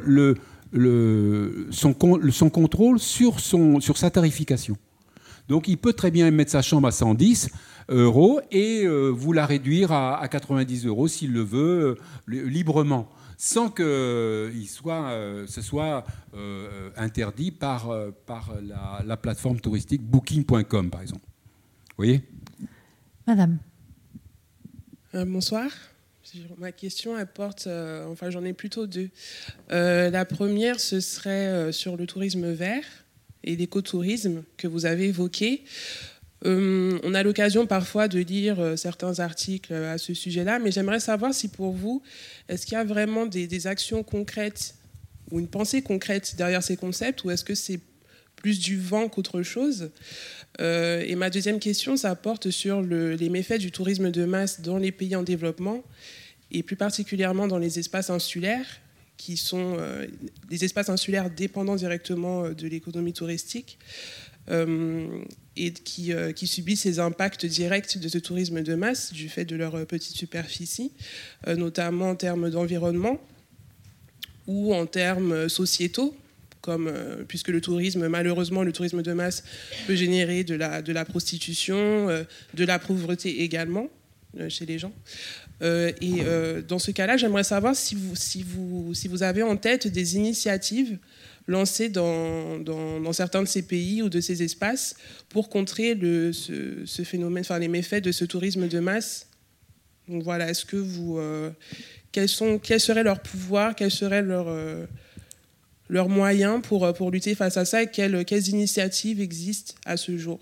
son contrôle sur sa tarification. Donc, il peut très bien mettre sa chambre à 110 € et vous la réduire à 90 € s'il le veut, librement, sans que ce soit interdit par la plateforme touristique Booking.com, par exemple. Vous voyez ? Madame. Bonsoir. Ma question, elle porte... j'en ai plutôt deux. La première, ce serait sur le tourisme vert et l'écotourisme que vous avez évoqué. On a l'occasion parfois de lire certains articles à ce sujet-là, mais j'aimerais savoir si pour vous, est-ce qu'il y a vraiment des actions concrètes ou une pensée concrète derrière ces concepts, ou est-ce que c'est plus du vent qu'autre chose ? Et ma deuxième question, ça porte sur les méfaits du tourisme de masse dans les pays en développement, et plus particulièrement dans les espaces insulaires, qui sont des espaces insulaires dépendants directement de l'économie touristique, et qui subissent les impacts directs de ce tourisme de masse du fait de leur petite superficie, notamment en termes d'environnement ou en termes sociétaux, puisque malheureusement, le tourisme de masse peut générer de la prostitution, de la pauvreté également chez les gens. Dans ce cas-là, j'aimerais savoir si vous avez en tête des initiatives lancées dans certains de ces pays ou de ces espaces pour contrer ce phénomène, les méfaits de ce tourisme de masse. Donc voilà, est-ce que quels seraient leurs pouvoirs, quels seraient leurs moyens pour lutter face à ça, et quelles initiatives existent à ce jour ?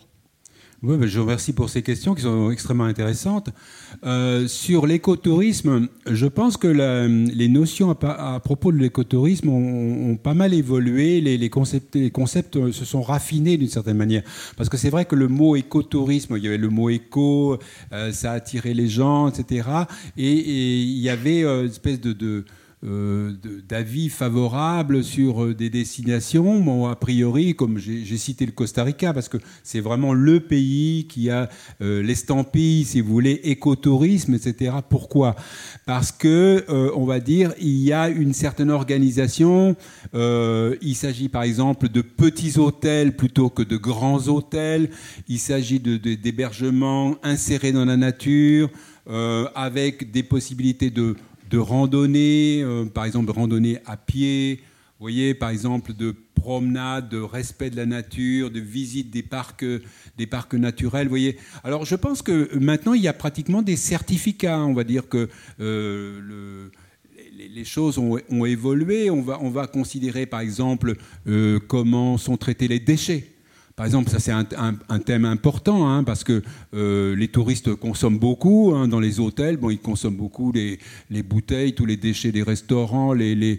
Oui, je vous remercie pour ces questions qui sont extrêmement intéressantes. Sur l'écotourisme, je pense que les notions à propos de l'écotourisme ont pas mal évolué. Les concepts se sont raffinés d'une certaine manière. Parce que c'est vrai que le mot écotourisme, il y avait le mot éco, ça a attiré les gens, etc. Et il y avait une espèce d'avis favorables sur des destinations. Bon, a priori, comme j'ai cité le Costa Rica, parce que c'est vraiment le pays qui a l'estampille, si vous voulez, écotourisme, etc. Pourquoi ? Parce que, on va dire, il y a une certaine organisation. Il s'agit, par exemple, de petits hôtels plutôt que de grands hôtels. Il s'agit d'hébergements insérés dans la nature, avec des possibilités de randonnée, par exemple de randonnée à pied, vous voyez, par exemple de promenade, de respect de la nature, de visite des parcs naturels, vous voyez. Alors je pense que maintenant il y a pratiquement des certificats, on va dire que les choses ont évolué, on va considérer par exemple comment sont traités les déchets. Par exemple, ça c'est un thème important, parce que les touristes consomment beaucoup dans les hôtels. Bon, ils consomment beaucoup les bouteilles, tous les déchets des restaurants,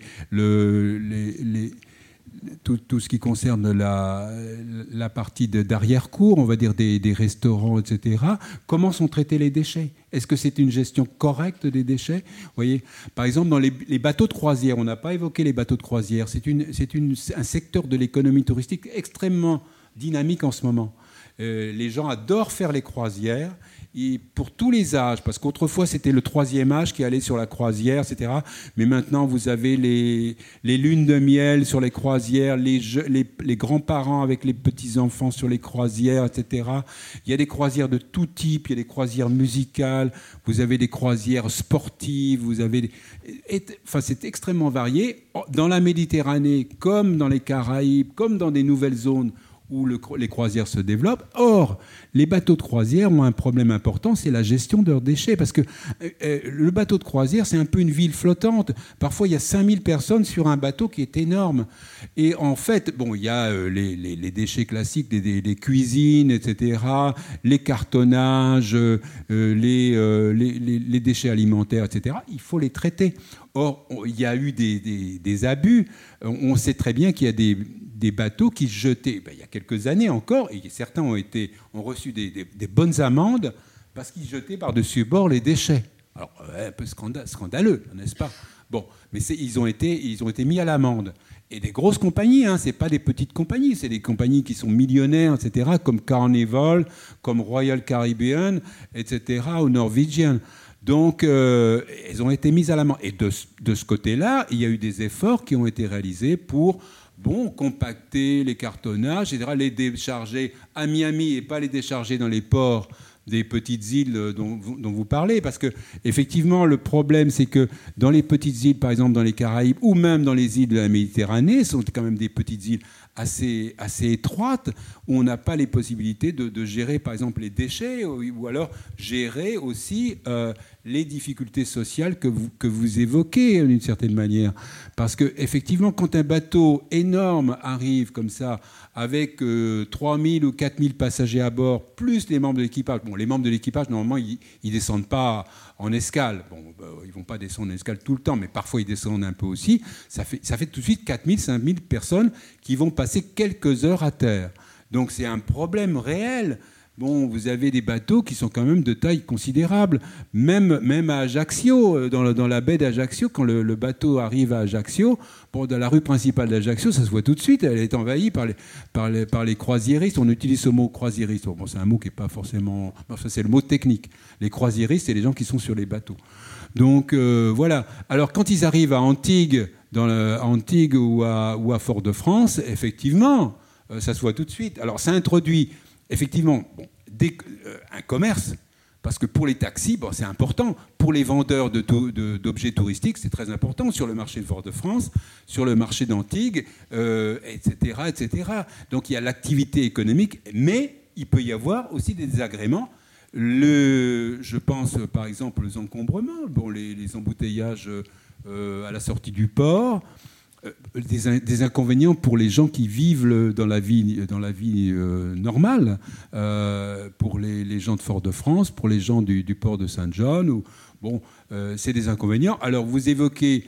tout ce qui concerne la partie d'arrière-cour, on va dire des restaurants, etc. Comment sont traités les déchets ? Est-ce que c'est une gestion correcte des déchets ? Vous voyez, par exemple, dans les bateaux de croisière, on n'a pas évoqué les bateaux de croisière. C'est un secteur de l'économie touristique extrêmement dynamique en ce moment. Les gens adorent faire les croisières, et pour tous les âges, parce qu'autrefois c'était le troisième âge qui allait sur la croisière, etc. Mais maintenant vous avez les lunes de miel sur les croisières, les grands-parents avec les petits-enfants sur les croisières, etc. Il y a des croisières de tout type, il y a des croisières musicales, vous avez des croisières sportives, c'est extrêmement varié. Dans la Méditerranée, comme dans les Caraïbes, comme dans des nouvelles zones où les croisières se développent. Or, les bateaux de croisière ont un problème important, c'est la gestion de leurs déchets. Parce que le bateau de croisière, c'est un peu une ville flottante. Parfois, il y a 5000 personnes sur un bateau qui est énorme. Et en fait, bon, il y a les déchets classiques, des cuisines, etc., les cartonnages, les déchets alimentaires, etc. Il faut les traiter. Or, il y a eu des abus. On sait très bien qu'il y a des bateaux qui se jetaient, il y a quelques années encore, et certains ont reçu des bonnes amendes parce qu'ils jetaient par-dessus bord les déchets. Alors, un peu scandaleux, n'est-ce pas ? Bon, mais ils ont été mis à l'amende. Et des grosses compagnies, c'est pas des petites compagnies, c'est des compagnies qui sont millionnaires, etc., comme Carnival, comme Royal Caribbean, etc., ou Norwegian. Donc, elles ont été mises à l'amende. Et de ce côté-là, il y a eu des efforts qui ont été réalisés pour compacter les cartonnages, etc., les décharger à Miami et pas les décharger dans les ports des petites îles dont vous parlez. Parce que, effectivement, le problème, c'est que dans les petites îles, par exemple dans les Caraïbes, ou même dans les îles de la Méditerranée, ce sont quand même des petites îles assez étroites, où on n'a pas les possibilités de gérer, par exemple, les déchets, ou alors gérer aussi les difficultés sociales que vous évoquez d'une certaine manière. Parce qu'effectivement, quand un bateau énorme arrive comme ça, avec 3000 ou 4000 passagers à bord, plus les membres de l'équipage, les membres de l'équipage, normalement, ils ne descendent pas en escale. Ils ne vont pas descendre en escale tout le temps, mais parfois ils descendent un peu aussi. Ça fait tout de suite 4000, 5000 personnes qui vont passer quelques heures à terre. Donc c'est un problème réel. Vous avez des bateaux qui sont quand même de taille considérable. Même à Ajaccio, dans la baie d'Ajaccio, quand le bateau arrive à Ajaccio, dans la rue principale d'Ajaccio, ça se voit tout de suite, elle est envahie par les croisiéristes. On utilise ce mot croisiériste. C'est un mot qui n'est pas forcément... Enfin, c'est le mot technique. Les croisiéristes, c'est les gens qui sont sur les bateaux. Donc, voilà. Alors, quand ils arrivent à Antigues, Antigues ou à Fort-de-France, effectivement, ça se voit tout de suite. Alors, ça introduit... Effectivement, un commerce, parce que pour les taxis, c'est important. Pour les vendeurs d'objets touristiques, c'est très important sur le marché de Fort-de-France, sur le marché d'Antigues, etc., etc. Donc il y a l'activité économique, mais il peut y avoir aussi des désagréments. Je pense par exemple aux encombrements, les embouteillages à la sortie du port. des inconvénients pour les gens qui vivent dans la vie normale, pour les gens de Fort-de-France, pour les gens du port de Saint-John. C'est des inconvénients. Alors, vous évoquez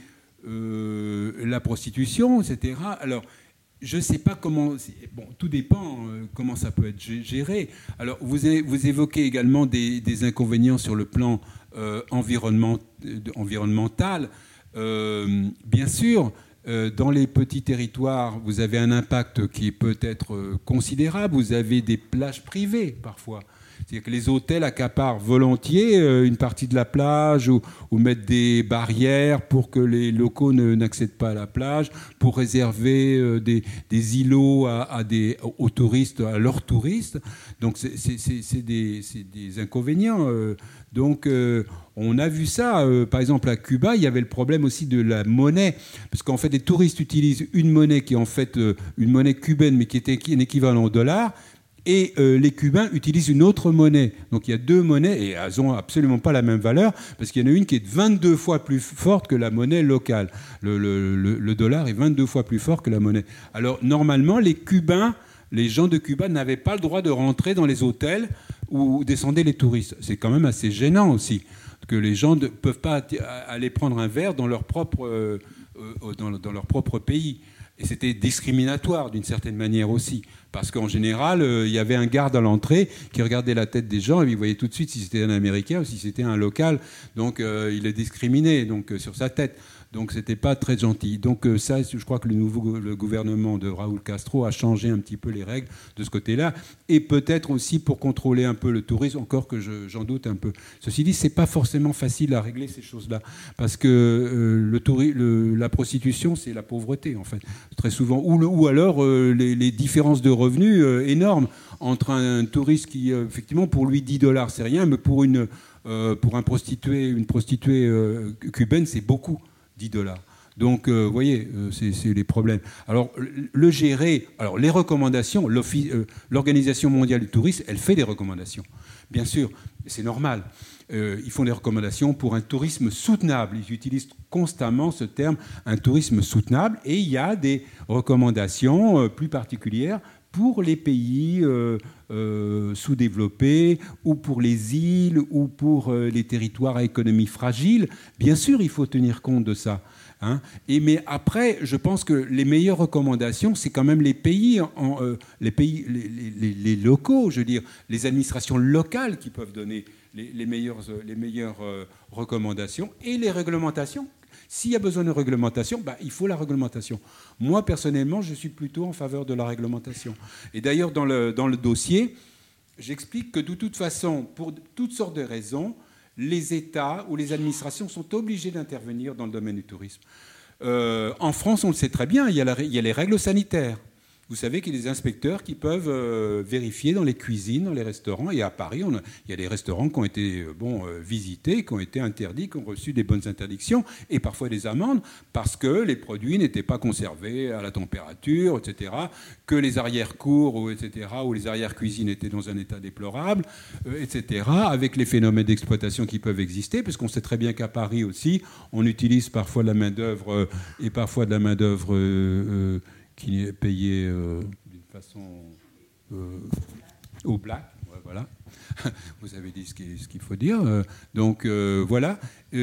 la prostitution, etc. Alors, je ne sais pas comment... tout dépend comment ça peut être géré. Alors, vous évoquez également des inconvénients sur le plan environnemental. Bien sûr, dans les petits territoires, vous avez un impact qui peut être considérable. Vous avez des plages privées, parfois. C'est-à-dire que les hôtels accaparent volontiers une partie de la plage ou mettent des barrières pour que les locaux n'accèdent pas à la plage, pour réserver des îlots aux touristes, à leurs touristes. Donc, c'est des inconvénients. Donc, on a vu ça. Par exemple, à Cuba, il y avait le problème aussi de la monnaie. Parce qu'en fait, les touristes utilisent une monnaie qui est en fait une monnaie cubaine, mais qui est un équivalent au dollar. Et les Cubains utilisent une autre monnaie. Donc il y a deux monnaies, et elles n'ont absolument pas la même valeur, parce qu'il y en a une qui est 22 fois plus forte que la monnaie locale. Le dollar est 22 fois plus fort que la monnaie. Alors normalement, les gens de Cuba n'avaient pas le droit de rentrer dans les hôtels où descendaient les touristes. C'est quand même assez gênant aussi, que les gens ne peuvent pas aller prendre un verre dans leur propre pays. Et c'était discriminatoire d'une certaine manière aussi. Parce qu'en général, il y avait un garde à l'entrée qui regardait la tête des gens et il voyait tout de suite si c'était un Américain ou si c'était un local. Donc il est discriminé sur sa tête. Donc c'était pas très gentil. Donc ça, je crois que le gouvernement de Raúl Castro a changé un petit peu les règles de ce côté-là. Et peut-être aussi pour contrôler un peu le tourisme, encore que j'en doute un peu. Ceci dit, c'est pas forcément facile à régler ces choses-là. Parce que la prostitution, c'est la pauvreté, en fait. Très souvent. Ou alors les différences de revenus énormes entre un touriste qui, effectivement, pour lui, $10, c'est rien, mais pour une prostituée cubaine, c'est beaucoup. $10. Donc, vous voyez, c'est les problèmes. Alors, le gérer... Alors, les recommandations, l'Organisation mondiale du tourisme, elle fait des recommandations. Bien sûr, c'est normal. Ils font des recommandations pour un tourisme soutenable. Ils utilisent constamment ce terme, un tourisme soutenable. Et il y a des recommandations plus particulières pour les pays sous-développés, ou pour les îles, ou pour les territoires à économie fragile. Bien sûr, il faut tenir compte de ça. Hein. Mais après, je pense que les meilleures recommandations, c'est quand même les pays, les locaux, je veux dire, les administrations locales qui peuvent donner les meilleures recommandations, et les réglementations. S'il y a besoin de réglementation, il faut la réglementation. Moi, personnellement, je suis plutôt en faveur de la réglementation. Et d'ailleurs, dans le dossier, j'explique que de toute façon, pour toutes sortes de raisons, les États ou les administrations sont obligés d'intervenir dans le domaine du tourisme. En France, on le sait très bien, il y a les règles sanitaires. Vous savez qu'il y a des inspecteurs qui peuvent vérifier dans les cuisines, dans les restaurants. Et à Paris, il y a des restaurants qui ont été visités, qui ont été interdits, qui ont reçu des bonnes interdictions et parfois des amendes parce que les produits n'étaient pas conservés à la température, etc., que les arrière-cours, etc., ou les arrière-cuisines étaient dans un état déplorable, etc., avec les phénomènes d'exploitation qui peuvent exister, parce qu'on sait très bien qu'à Paris aussi, on utilise parfois de la main-d'œuvre et parfois de la main-d'œuvre qui est payé d'une façon au black, voilà. Vous avez dit ce qu'il faut dire. Donc voilà.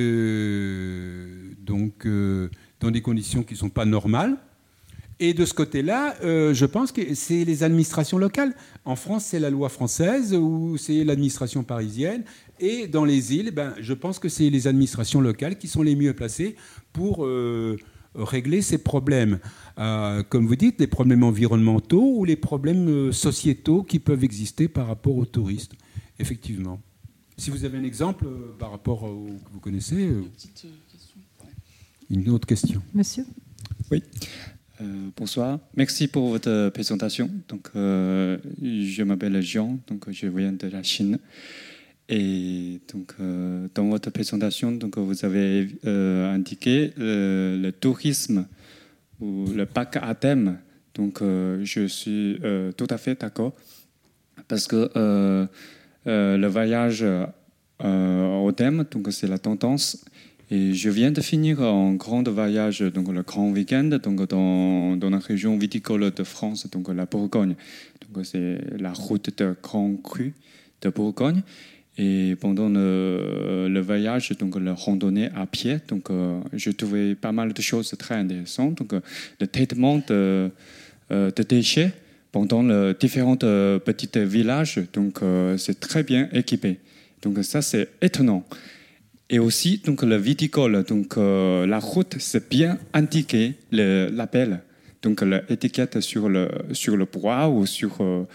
Dans des conditions qui ne sont pas normales. Et de ce côté-là, je pense que c'est les administrations locales. En France, c'est la loi française ou c'est l'administration parisienne. Et dans les îles, je pense que c'est les administrations locales qui sont les mieux placées pour régler ces problèmes. Comme vous dites, les problèmes environnementaux ou les problèmes sociétaux qui peuvent exister par rapport aux touristes. Effectivement. Si vous avez un exemple par rapport au que vous connaissez. Une petite question. Une autre question. Monsieur ? Oui. Bonsoir. Merci pour votre présentation. Donc, je m'appelle Jean, donc je viens de la Chine. Et donc, dans votre présentation, donc, vous avez indiqué le tourisme ou le parc à thème. Donc, je suis tout à fait d'accord parce que le voyage au thème, donc c'est la tendance. Et je viens de finir un grand voyage, donc le grand week-end, donc dans la région viticole de France, donc la Bourgogne. Donc c'est la route de Grand Cru de Bourgogne. Et pendant le voyage, donc le randonnée à pied, donc je trouvais pas mal de choses très intéressantes. Donc le traitement de déchets pendant les différents petits villages, donc c'est très bien équipé. Donc ça c'est étonnant. Et aussi donc le viticole, donc la route c'est bien indiqué le label, donc l'étiquette sur le bois ou sur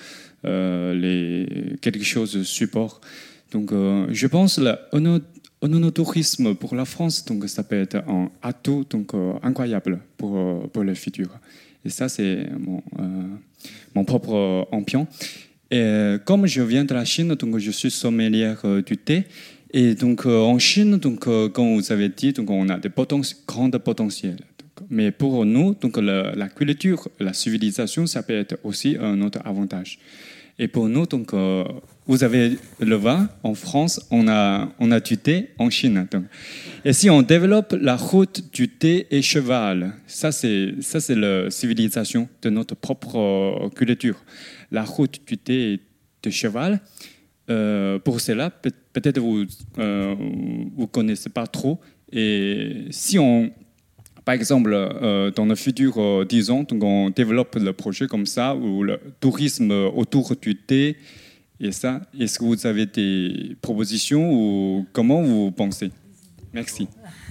quelque chose de support. Donc je pense l'onotourisme pour la France, donc ça peut être un atout donc incroyable pour le futur. Et ça c'est mon propre ambition. Et comme je viens de la Chine, donc je suis sommelier du thé. Et donc en Chine, donc comme vous avez dit, donc on a des grands potentiels. Donc, mais pour nous, donc la culture, la civilisation, ça peut être aussi un autre avantage. Et pour nous, donc vous avez le vin en France, on a du thé en Chine. Donc. Et si on développe la route du thé et cheval, ça c'est la civilisation de notre propre culture. La route du thé et de cheval. Pour cela, peut-être vous connaissez pas trop. Et si on, par exemple, dans le futur 10 ans, donc on développe le projet comme ça, ou le tourisme autour du thé, et ça, est-ce que vous avez des propositions ou comment vous pensez? Merci.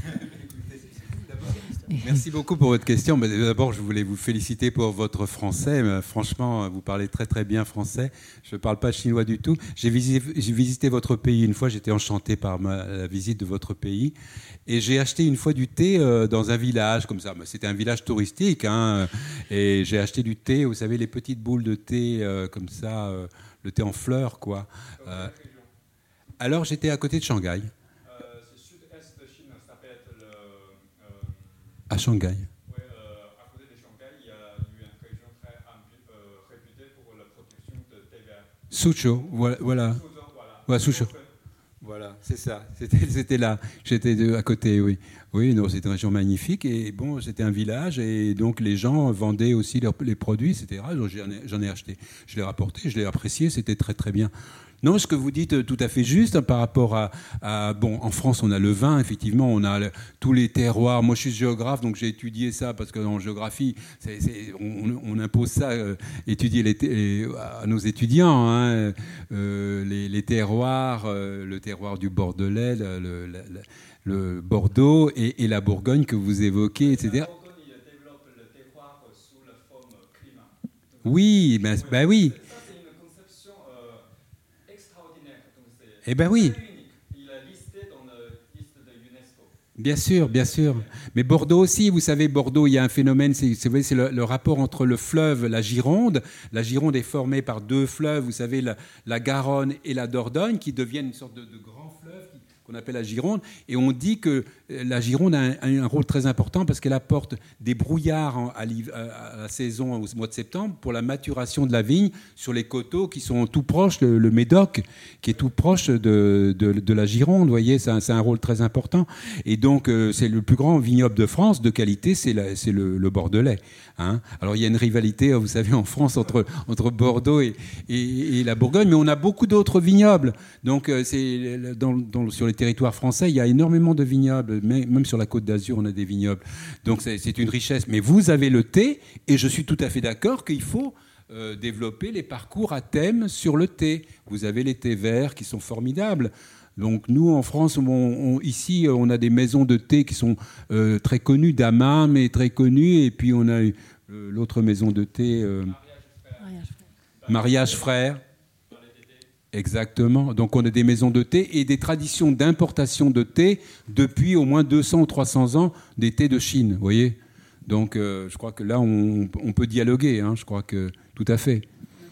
Merci beaucoup pour votre question. D'abord, je voulais vous féliciter pour votre français. Franchement, vous parlez très très bien français. Je ne parle pas chinois du tout. J'ai visité votre pays une fois. J'étais enchanté par la visite de votre pays. Et j'ai acheté une fois du thé dans un village comme ça. C'était un village touristique. Hein, et j'ai acheté du thé, vous savez, les petites boules de thé comme ça, le thé en fleurs, quoi. Alors, j'étais à côté de Shanghai. À Shanghai. Oui, à côté de Shanghai, il y a eu une région très réputée pour la production de thé vert. Suzhou, voilà. Ouais, Suzhou. Voilà, c'est ça. C'était là. J'étais à côté, oui. Oui, non, c'était une région magnifique. Et bon, c'était un village. Et donc, les gens vendaient aussi les produits, etc. Donc, j'en ai acheté. Je l'ai rapporté, je l'ai apprécié. C'était très, très bien. Non, ce que vous dites tout à fait juste par rapport bon, en France, on a le vin, effectivement, on a tous les terroirs. Moi, je suis géographe, donc j'ai étudié ça parce qu'en géographie, on impose ça, étudier à nos étudiants, hein, les terroirs, le terroir du Bordelais, le Bordeaux et la Bourgogne que vous évoquez, etc. La Bourgogne, il développe le terroir sous la forme climat. Oui, ben oui. Eh bien oui. Il est listé dans la liste de l'UNESCO. Bien sûr, bien sûr. Mais Bordeaux aussi, vous savez, Bordeaux, il y a un phénomène, c'est le rapport entre le fleuve, la Gironde. La Gironde est formée par deux fleuves, vous savez, la Garonne et la Dordogne, qui deviennent une sorte de grands fleuves qu'on appelle la Gironde. Et on dit que la Gironde a un rôle très important parce qu'elle apporte des brouillards à la saison, au mois de septembre, pour la maturation de la vigne sur les coteaux qui sont tout proches, le Médoc, qui est tout proche de la Gironde. Vous voyez, c'est un rôle très important. Et donc, c'est le plus grand vignoble de France de qualité, c'est le Bordelais. Hein. Alors, il y a une rivalité, vous savez, en France entre Bordeaux et la Bourgogne, mais on a beaucoup d'autres vignobles. Donc, sur les territoires français, il y a énormément de vignobles. Même sur la Côte d'Azur, on a des vignobles. Donc, c'est une richesse. Mais vous avez le thé, et je suis tout à fait d'accord qu'il faut développer les parcours à thème sur le thé. Vous avez les thés verts qui sont formidables. Donc nous, en France, ici, on a des maisons de thé qui sont très connues, Dammam est très connue, et puis on a l'autre maison de thé, Mariage Frères. Exactement. Donc on a des maisons de thé et des traditions d'importation de thé depuis au moins 200 ou 300 ans, des thés de Chine, vous voyez. Donc je crois que là, on peut dialoguer, hein, je crois que tout à fait.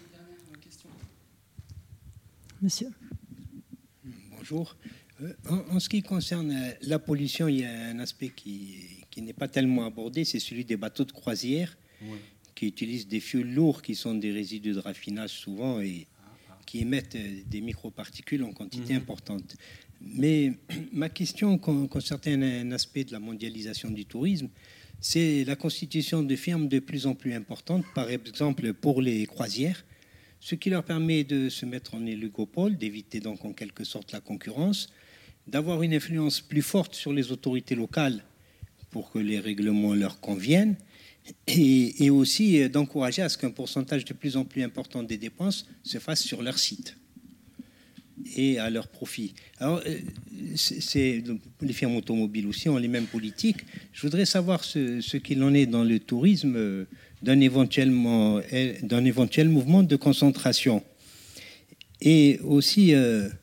Monsieur. Bonjour. En ce qui concerne la pollution, il y a un aspect qui n'est pas tellement abordé, c'est celui des bateaux de croisière qui utilisent des fioul lourds qui sont des résidus de raffinage souvent et qui émettent des microparticules en quantité importante. Mais ma question concerne un aspect de la mondialisation du tourisme, c'est la constitution de firmes de plus en plus importantes, par exemple pour les croisières, ce qui leur permet de se mettre en oligopole, d'éviter donc en quelque sorte la concurrence, d'avoir une influence plus forte sur les autorités locales pour que les règlements leur conviennent, et aussi d'encourager à ce qu'un pourcentage de plus en plus important des dépenses se fasse sur leur site et à leur profit. Alors, les firmes automobiles aussi ont les mêmes politiques. Je voudrais savoir ce qu'il en est dans le tourisme d'un éventuel mouvement de concentration. Et aussi,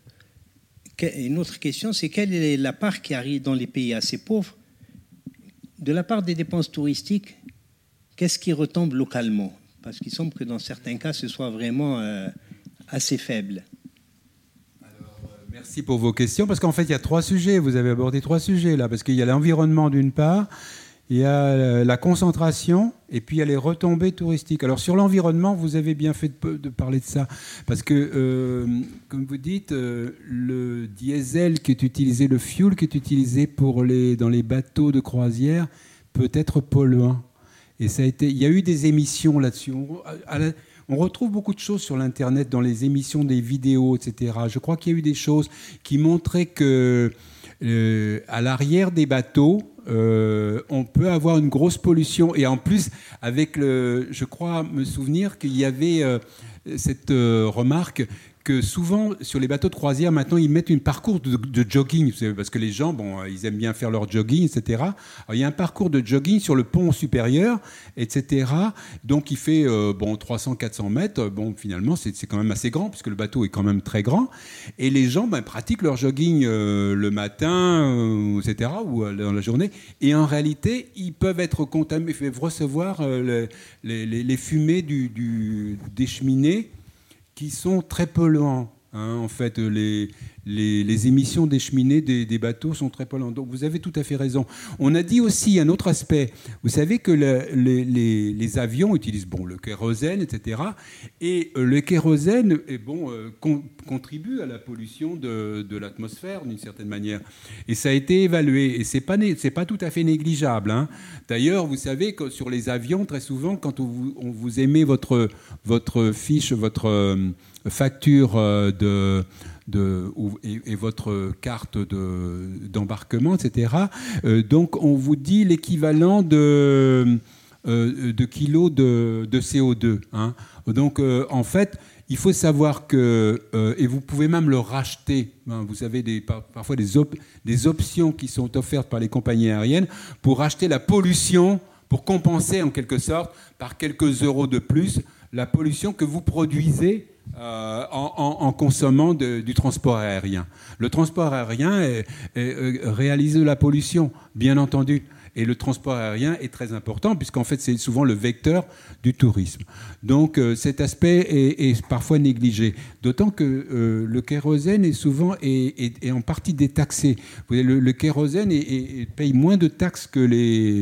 une autre question, c'est quelle est la part qui arrive dans les pays assez pauvres de la part des dépenses touristiques? Qu'est-ce qui retombe localement? Parce qu'il semble que dans certains cas, ce soit vraiment assez faible. Merci pour vos questions, parce qu'en fait, il y a 3 sujets. Vous avez abordé 3 sujets, là, parce qu'il y a l'environnement d'une part, il y a la concentration, et puis il y a les retombées touristiques. Alors, sur l'environnement, vous avez bien fait de parler de ça, parce que, comme vous dites, le diesel qui est utilisé, le fuel qui est utilisé dans les bateaux de croisière peut être polluant. Et il y a eu des émissions là-dessus. On retrouve beaucoup de choses sur l'Internet, dans les émissions, des vidéos, etc. Je crois qu'il y a eu des choses qui montraient que à l'arrière des bateaux, on peut avoir une grosse pollution. Et en plus, je crois me souvenir qu'il y avait cette remarque que souvent, sur les bateaux de croisière, maintenant, ils mettent un parcours de jogging, parce que les gens, ils aiment bien faire leur jogging, etc. Alors, il y a un parcours de jogging sur le pont supérieur, etc. Donc, il fait 300-400 mètres. Bon, finalement, c'est quand même assez grand, puisque le bateau est quand même très grand. Et les gens pratiquent leur jogging le matin, etc., ou dans la journée. Et en réalité, ils peuvent être contaminés, recevoir les fumées des cheminées, qui sont très polluants. En fait, les émissions des cheminées des bateaux sont très polluantes. Donc, vous avez tout à fait raison. On a dit aussi un autre aspect. Vous savez que les avions utilisent le kérosène, etc. Et le kérosène contribue à la pollution de l'atmosphère, d'une certaine manière. Et ça a été évalué. Et c'est pas tout à fait négligeable. D'ailleurs, vous savez que sur les avions, très souvent, quand on vous émet votre fiche, votre facture et votre carte d'embarquement, etc. Donc, on vous dit l'équivalent de kilos de CO2. Donc, en fait, il faut savoir que, et vous pouvez même le racheter, vous avez parfois des options qui sont offertes par les compagnies aériennes pour racheter la pollution, pour compenser en quelque sorte, par quelques euros de plus, la pollution que vous produisez en consommant du transport aérien. Le transport aérien réalise de la pollution, bien entendu. Et le transport aérien est très important, puisqu'en fait, c'est souvent le vecteur du tourisme. Donc, cet aspect est parfois négligé. D'autant que le kérosène est en partie détaxé. Le kérosène paye moins de taxes que les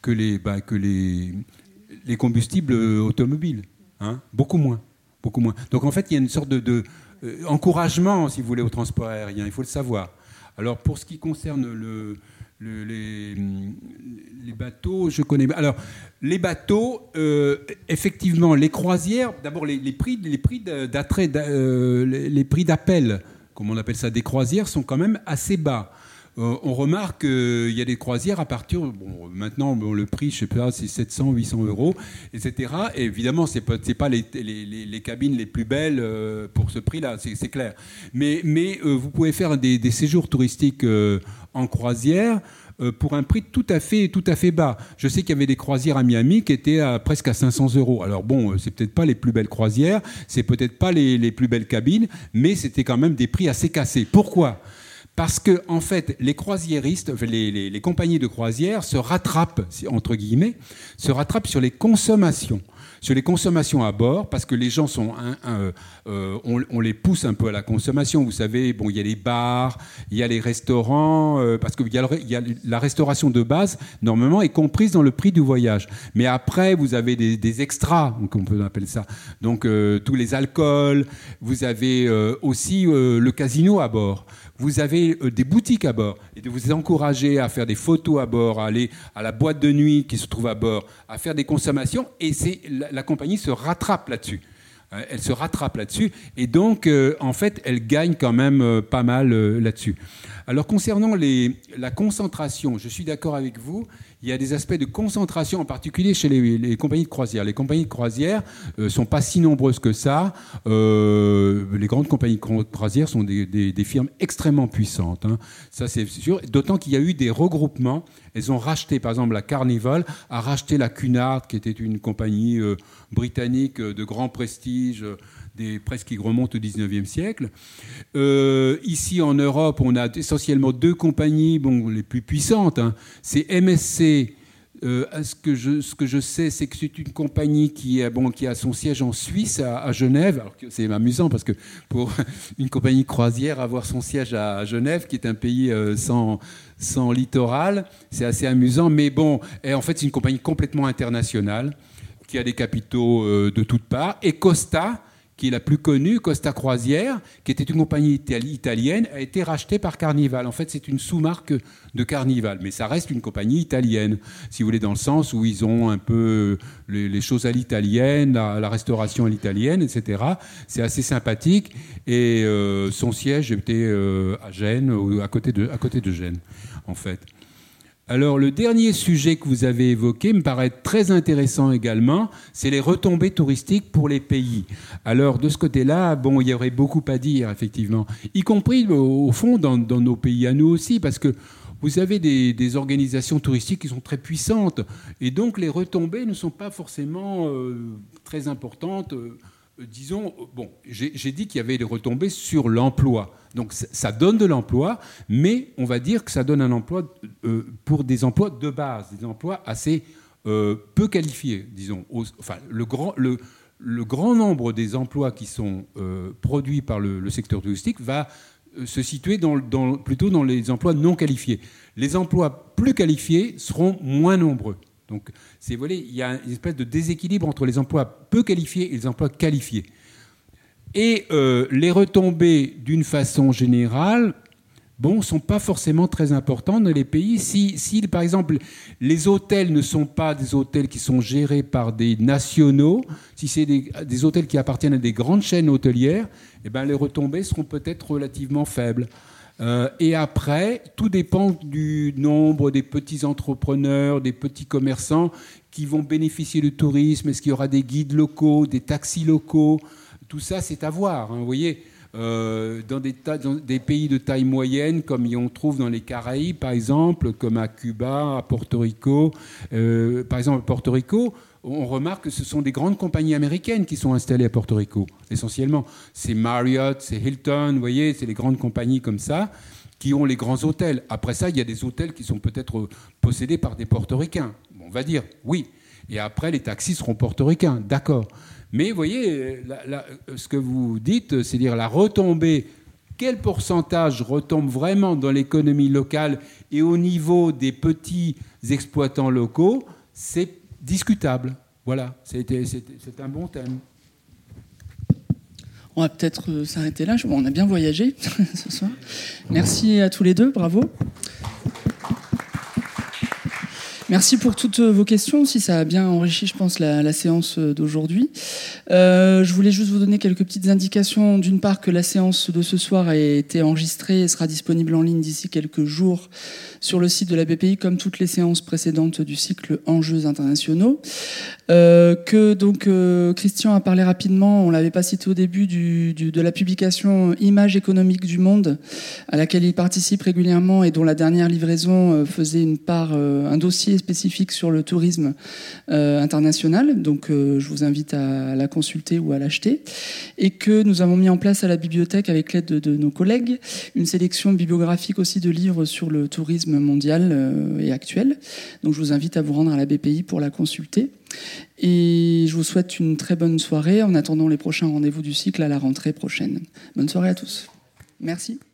combustibles automobiles. Beaucoup moins. Donc en fait, il y a une sorte de encouragement, si vous voulez, au transport aérien. Il faut le savoir. Alors pour ce qui concerne les bateaux, je connais. Alors les bateaux, effectivement, les croisières. D'abord les prix d'attrait, les prix d'appel, comme on appelle ça, des croisières, sont quand même assez bas. On remarque qu'il y a des croisières à partir... maintenant, le prix, je ne sais pas, c'est 700, 800 euros, etc. Et évidemment, ce n'est pas les cabines les plus belles pour ce prix-là, c'est clair. Mais vous pouvez faire des séjours touristiques en croisière pour un prix tout à fait bas. Je sais qu'il y avait des croisières à Miami qui étaient presque à 500 euros. Alors c'est peut-être pas les plus belles croisières, c'est peut-être pas les plus belles cabines, mais c'était quand même des prix assez cassés. Pourquoi ? Parce que, en fait, les croisiéristes, les compagnies de croisière se rattrapent, entre guillemets, sur les consommations. sur les consommations à bord, parce que les gens sont, on les pousse un peu à la consommation. Vous savez, bon, il y a les bars, il y a les restaurants, parce qu'il y a la restauration de base, normalement, est comprise dans le prix du voyage. Mais après, vous avez des extras, donc on peut appeler ça. Donc tous les alcools, vous avez aussi le casino à bord. Vous avez des boutiques à bord, et de vous encourager à faire des photos à bord, à aller à la boîte de nuit qui se trouve à bord, à faire des consommations, et la compagnie se rattrape là-dessus. Elle se rattrape là-dessus, et donc, en fait, elle gagne quand même pas mal là-dessus. Alors, concernant la concentration, je suis d'accord avec vous, il y a des aspects de concentration, en particulier chez les compagnies de croisière. Les compagnies de croisière ne sont pas si nombreuses que ça. Les grandes compagnies de croisière sont des firmes extrêmement puissantes, hein. Ça, c'est sûr. D'autant qu'il y a eu des regroupements. Elles ont racheté, par exemple, la Carnival a racheté la Cunard, qui était une compagnie britannique de grand prestige, presque qui remonte au 19e siècle. Ici, en Europe, on a essentiellement 2 compagnies, les plus puissantes, hein. C'est MSC. Ce que je sais, c'est que c'est une compagnie qui a son siège en Suisse, à Genève. Alors c'est amusant parce que pour une compagnie croisière, avoir son siège à Genève, qui est un pays sans littoral, c'est assez amusant. Mais bon, en fait, c'est une compagnie complètement internationale qui a des capitaux de toutes parts. Et Costa, qui est la plus connue, Costa Croisière, qui était une compagnie italienne, a été rachetée par Carnival. En fait, c'est une sous-marque de Carnival, mais ça reste une compagnie italienne, si vous voulez, dans le sens où ils ont un peu les choses à l'italienne, la restauration à l'italienne, etc. C'est assez sympathique, et son siège était à Gênes, à côté de Gênes, en fait. Alors, le dernier sujet que vous avez évoqué me paraît très intéressant également, c'est les retombées touristiques pour les pays. Alors, de ce côté-là, il y aurait beaucoup à dire, effectivement, y compris, au fond, dans nos pays à nous aussi, parce que vous avez des organisations touristiques qui sont très puissantes, et donc les retombées ne sont pas forcément très importantes. Disons, j'ai dit qu'il y avait des retombées sur l'emploi. Donc ça donne de l'emploi, mais on va dire que ça donne un emploi pour des emplois de base, des emplois assez peu qualifiés, disons. Le grand nombre des emplois qui sont produits par le secteur touristique va se situer plutôt dans les emplois non qualifiés. Les emplois plus qualifiés seront moins nombreux. Donc, il y a une espèce de déséquilibre entre les emplois peu qualifiés et les emplois qualifiés. Et les retombées, d'une façon générale, ne sont pas forcément très importantes dans les pays. Si, par exemple, les hôtels ne sont pas des hôtels qui sont gérés par des nationaux, si c'est des hôtels qui appartiennent à des grandes chaînes hôtelières, les retombées seront peut-être relativement faibles. Et après, tout dépend du nombre des petits entrepreneurs, des petits commerçants qui vont bénéficier du tourisme. Est-ce qu'il y aura des guides locaux, des taxis locaux? Tout ça, c'est à voir, hein, vous voyez. Dans des pays de taille moyenne, comme on trouve dans les Caraïbes, par exemple, comme à Cuba, à Porto Rico. Par exemple, à Porto Rico, on remarque que ce sont des grandes compagnies américaines qui sont installées à Porto Rico, essentiellement. C'est Marriott, c'est Hilton, vous voyez, c'est les grandes compagnies comme ça qui ont les grands hôtels. Après ça, il y a des hôtels qui sont peut-être possédés par des portoricains. On va dire, oui. Et après, les taxis seront portoricains, d'accord. Mais vous voyez, ce que vous dites, c'est-à-dire la retombée, quel pourcentage retombe vraiment dans l'économie locale et au niveau des petits exploitants locaux, c'est discutable. Voilà, c'est un bon thème. On va peut-être s'arrêter là. On a bien voyagé ce soir. Merci à tous les deux, bravo. Merci pour toutes vos questions aussi, ça a bien enrichi, je pense, la séance d'aujourd'hui. Je voulais juste vous donner quelques petites indications. D'une part, que la séance de ce soir a été enregistrée et sera disponible en ligne d'ici quelques jours sur le site de la BPI, comme toutes les séances précédentes du cycle Enjeux internationaux. Christian a parlé rapidement, on l'avait pas cité au début, de la publication Images économiques du monde, à laquelle il participe régulièrement et dont la dernière livraison faisait un dossier spécifique sur le tourisme international, donc je vous invite à la consulter ou à l'acheter, et que nous avons mis en place à la bibliothèque, avec l'aide de nos collègues, une sélection bibliographique aussi de livres sur le tourisme mondial et actuel. Donc je vous invite à vous rendre à la BPI pour la consulter. Et je vous souhaite une très bonne soirée en attendant les prochains rendez-vous du cycle à la rentrée prochaine. Bonne soirée à tous. Merci.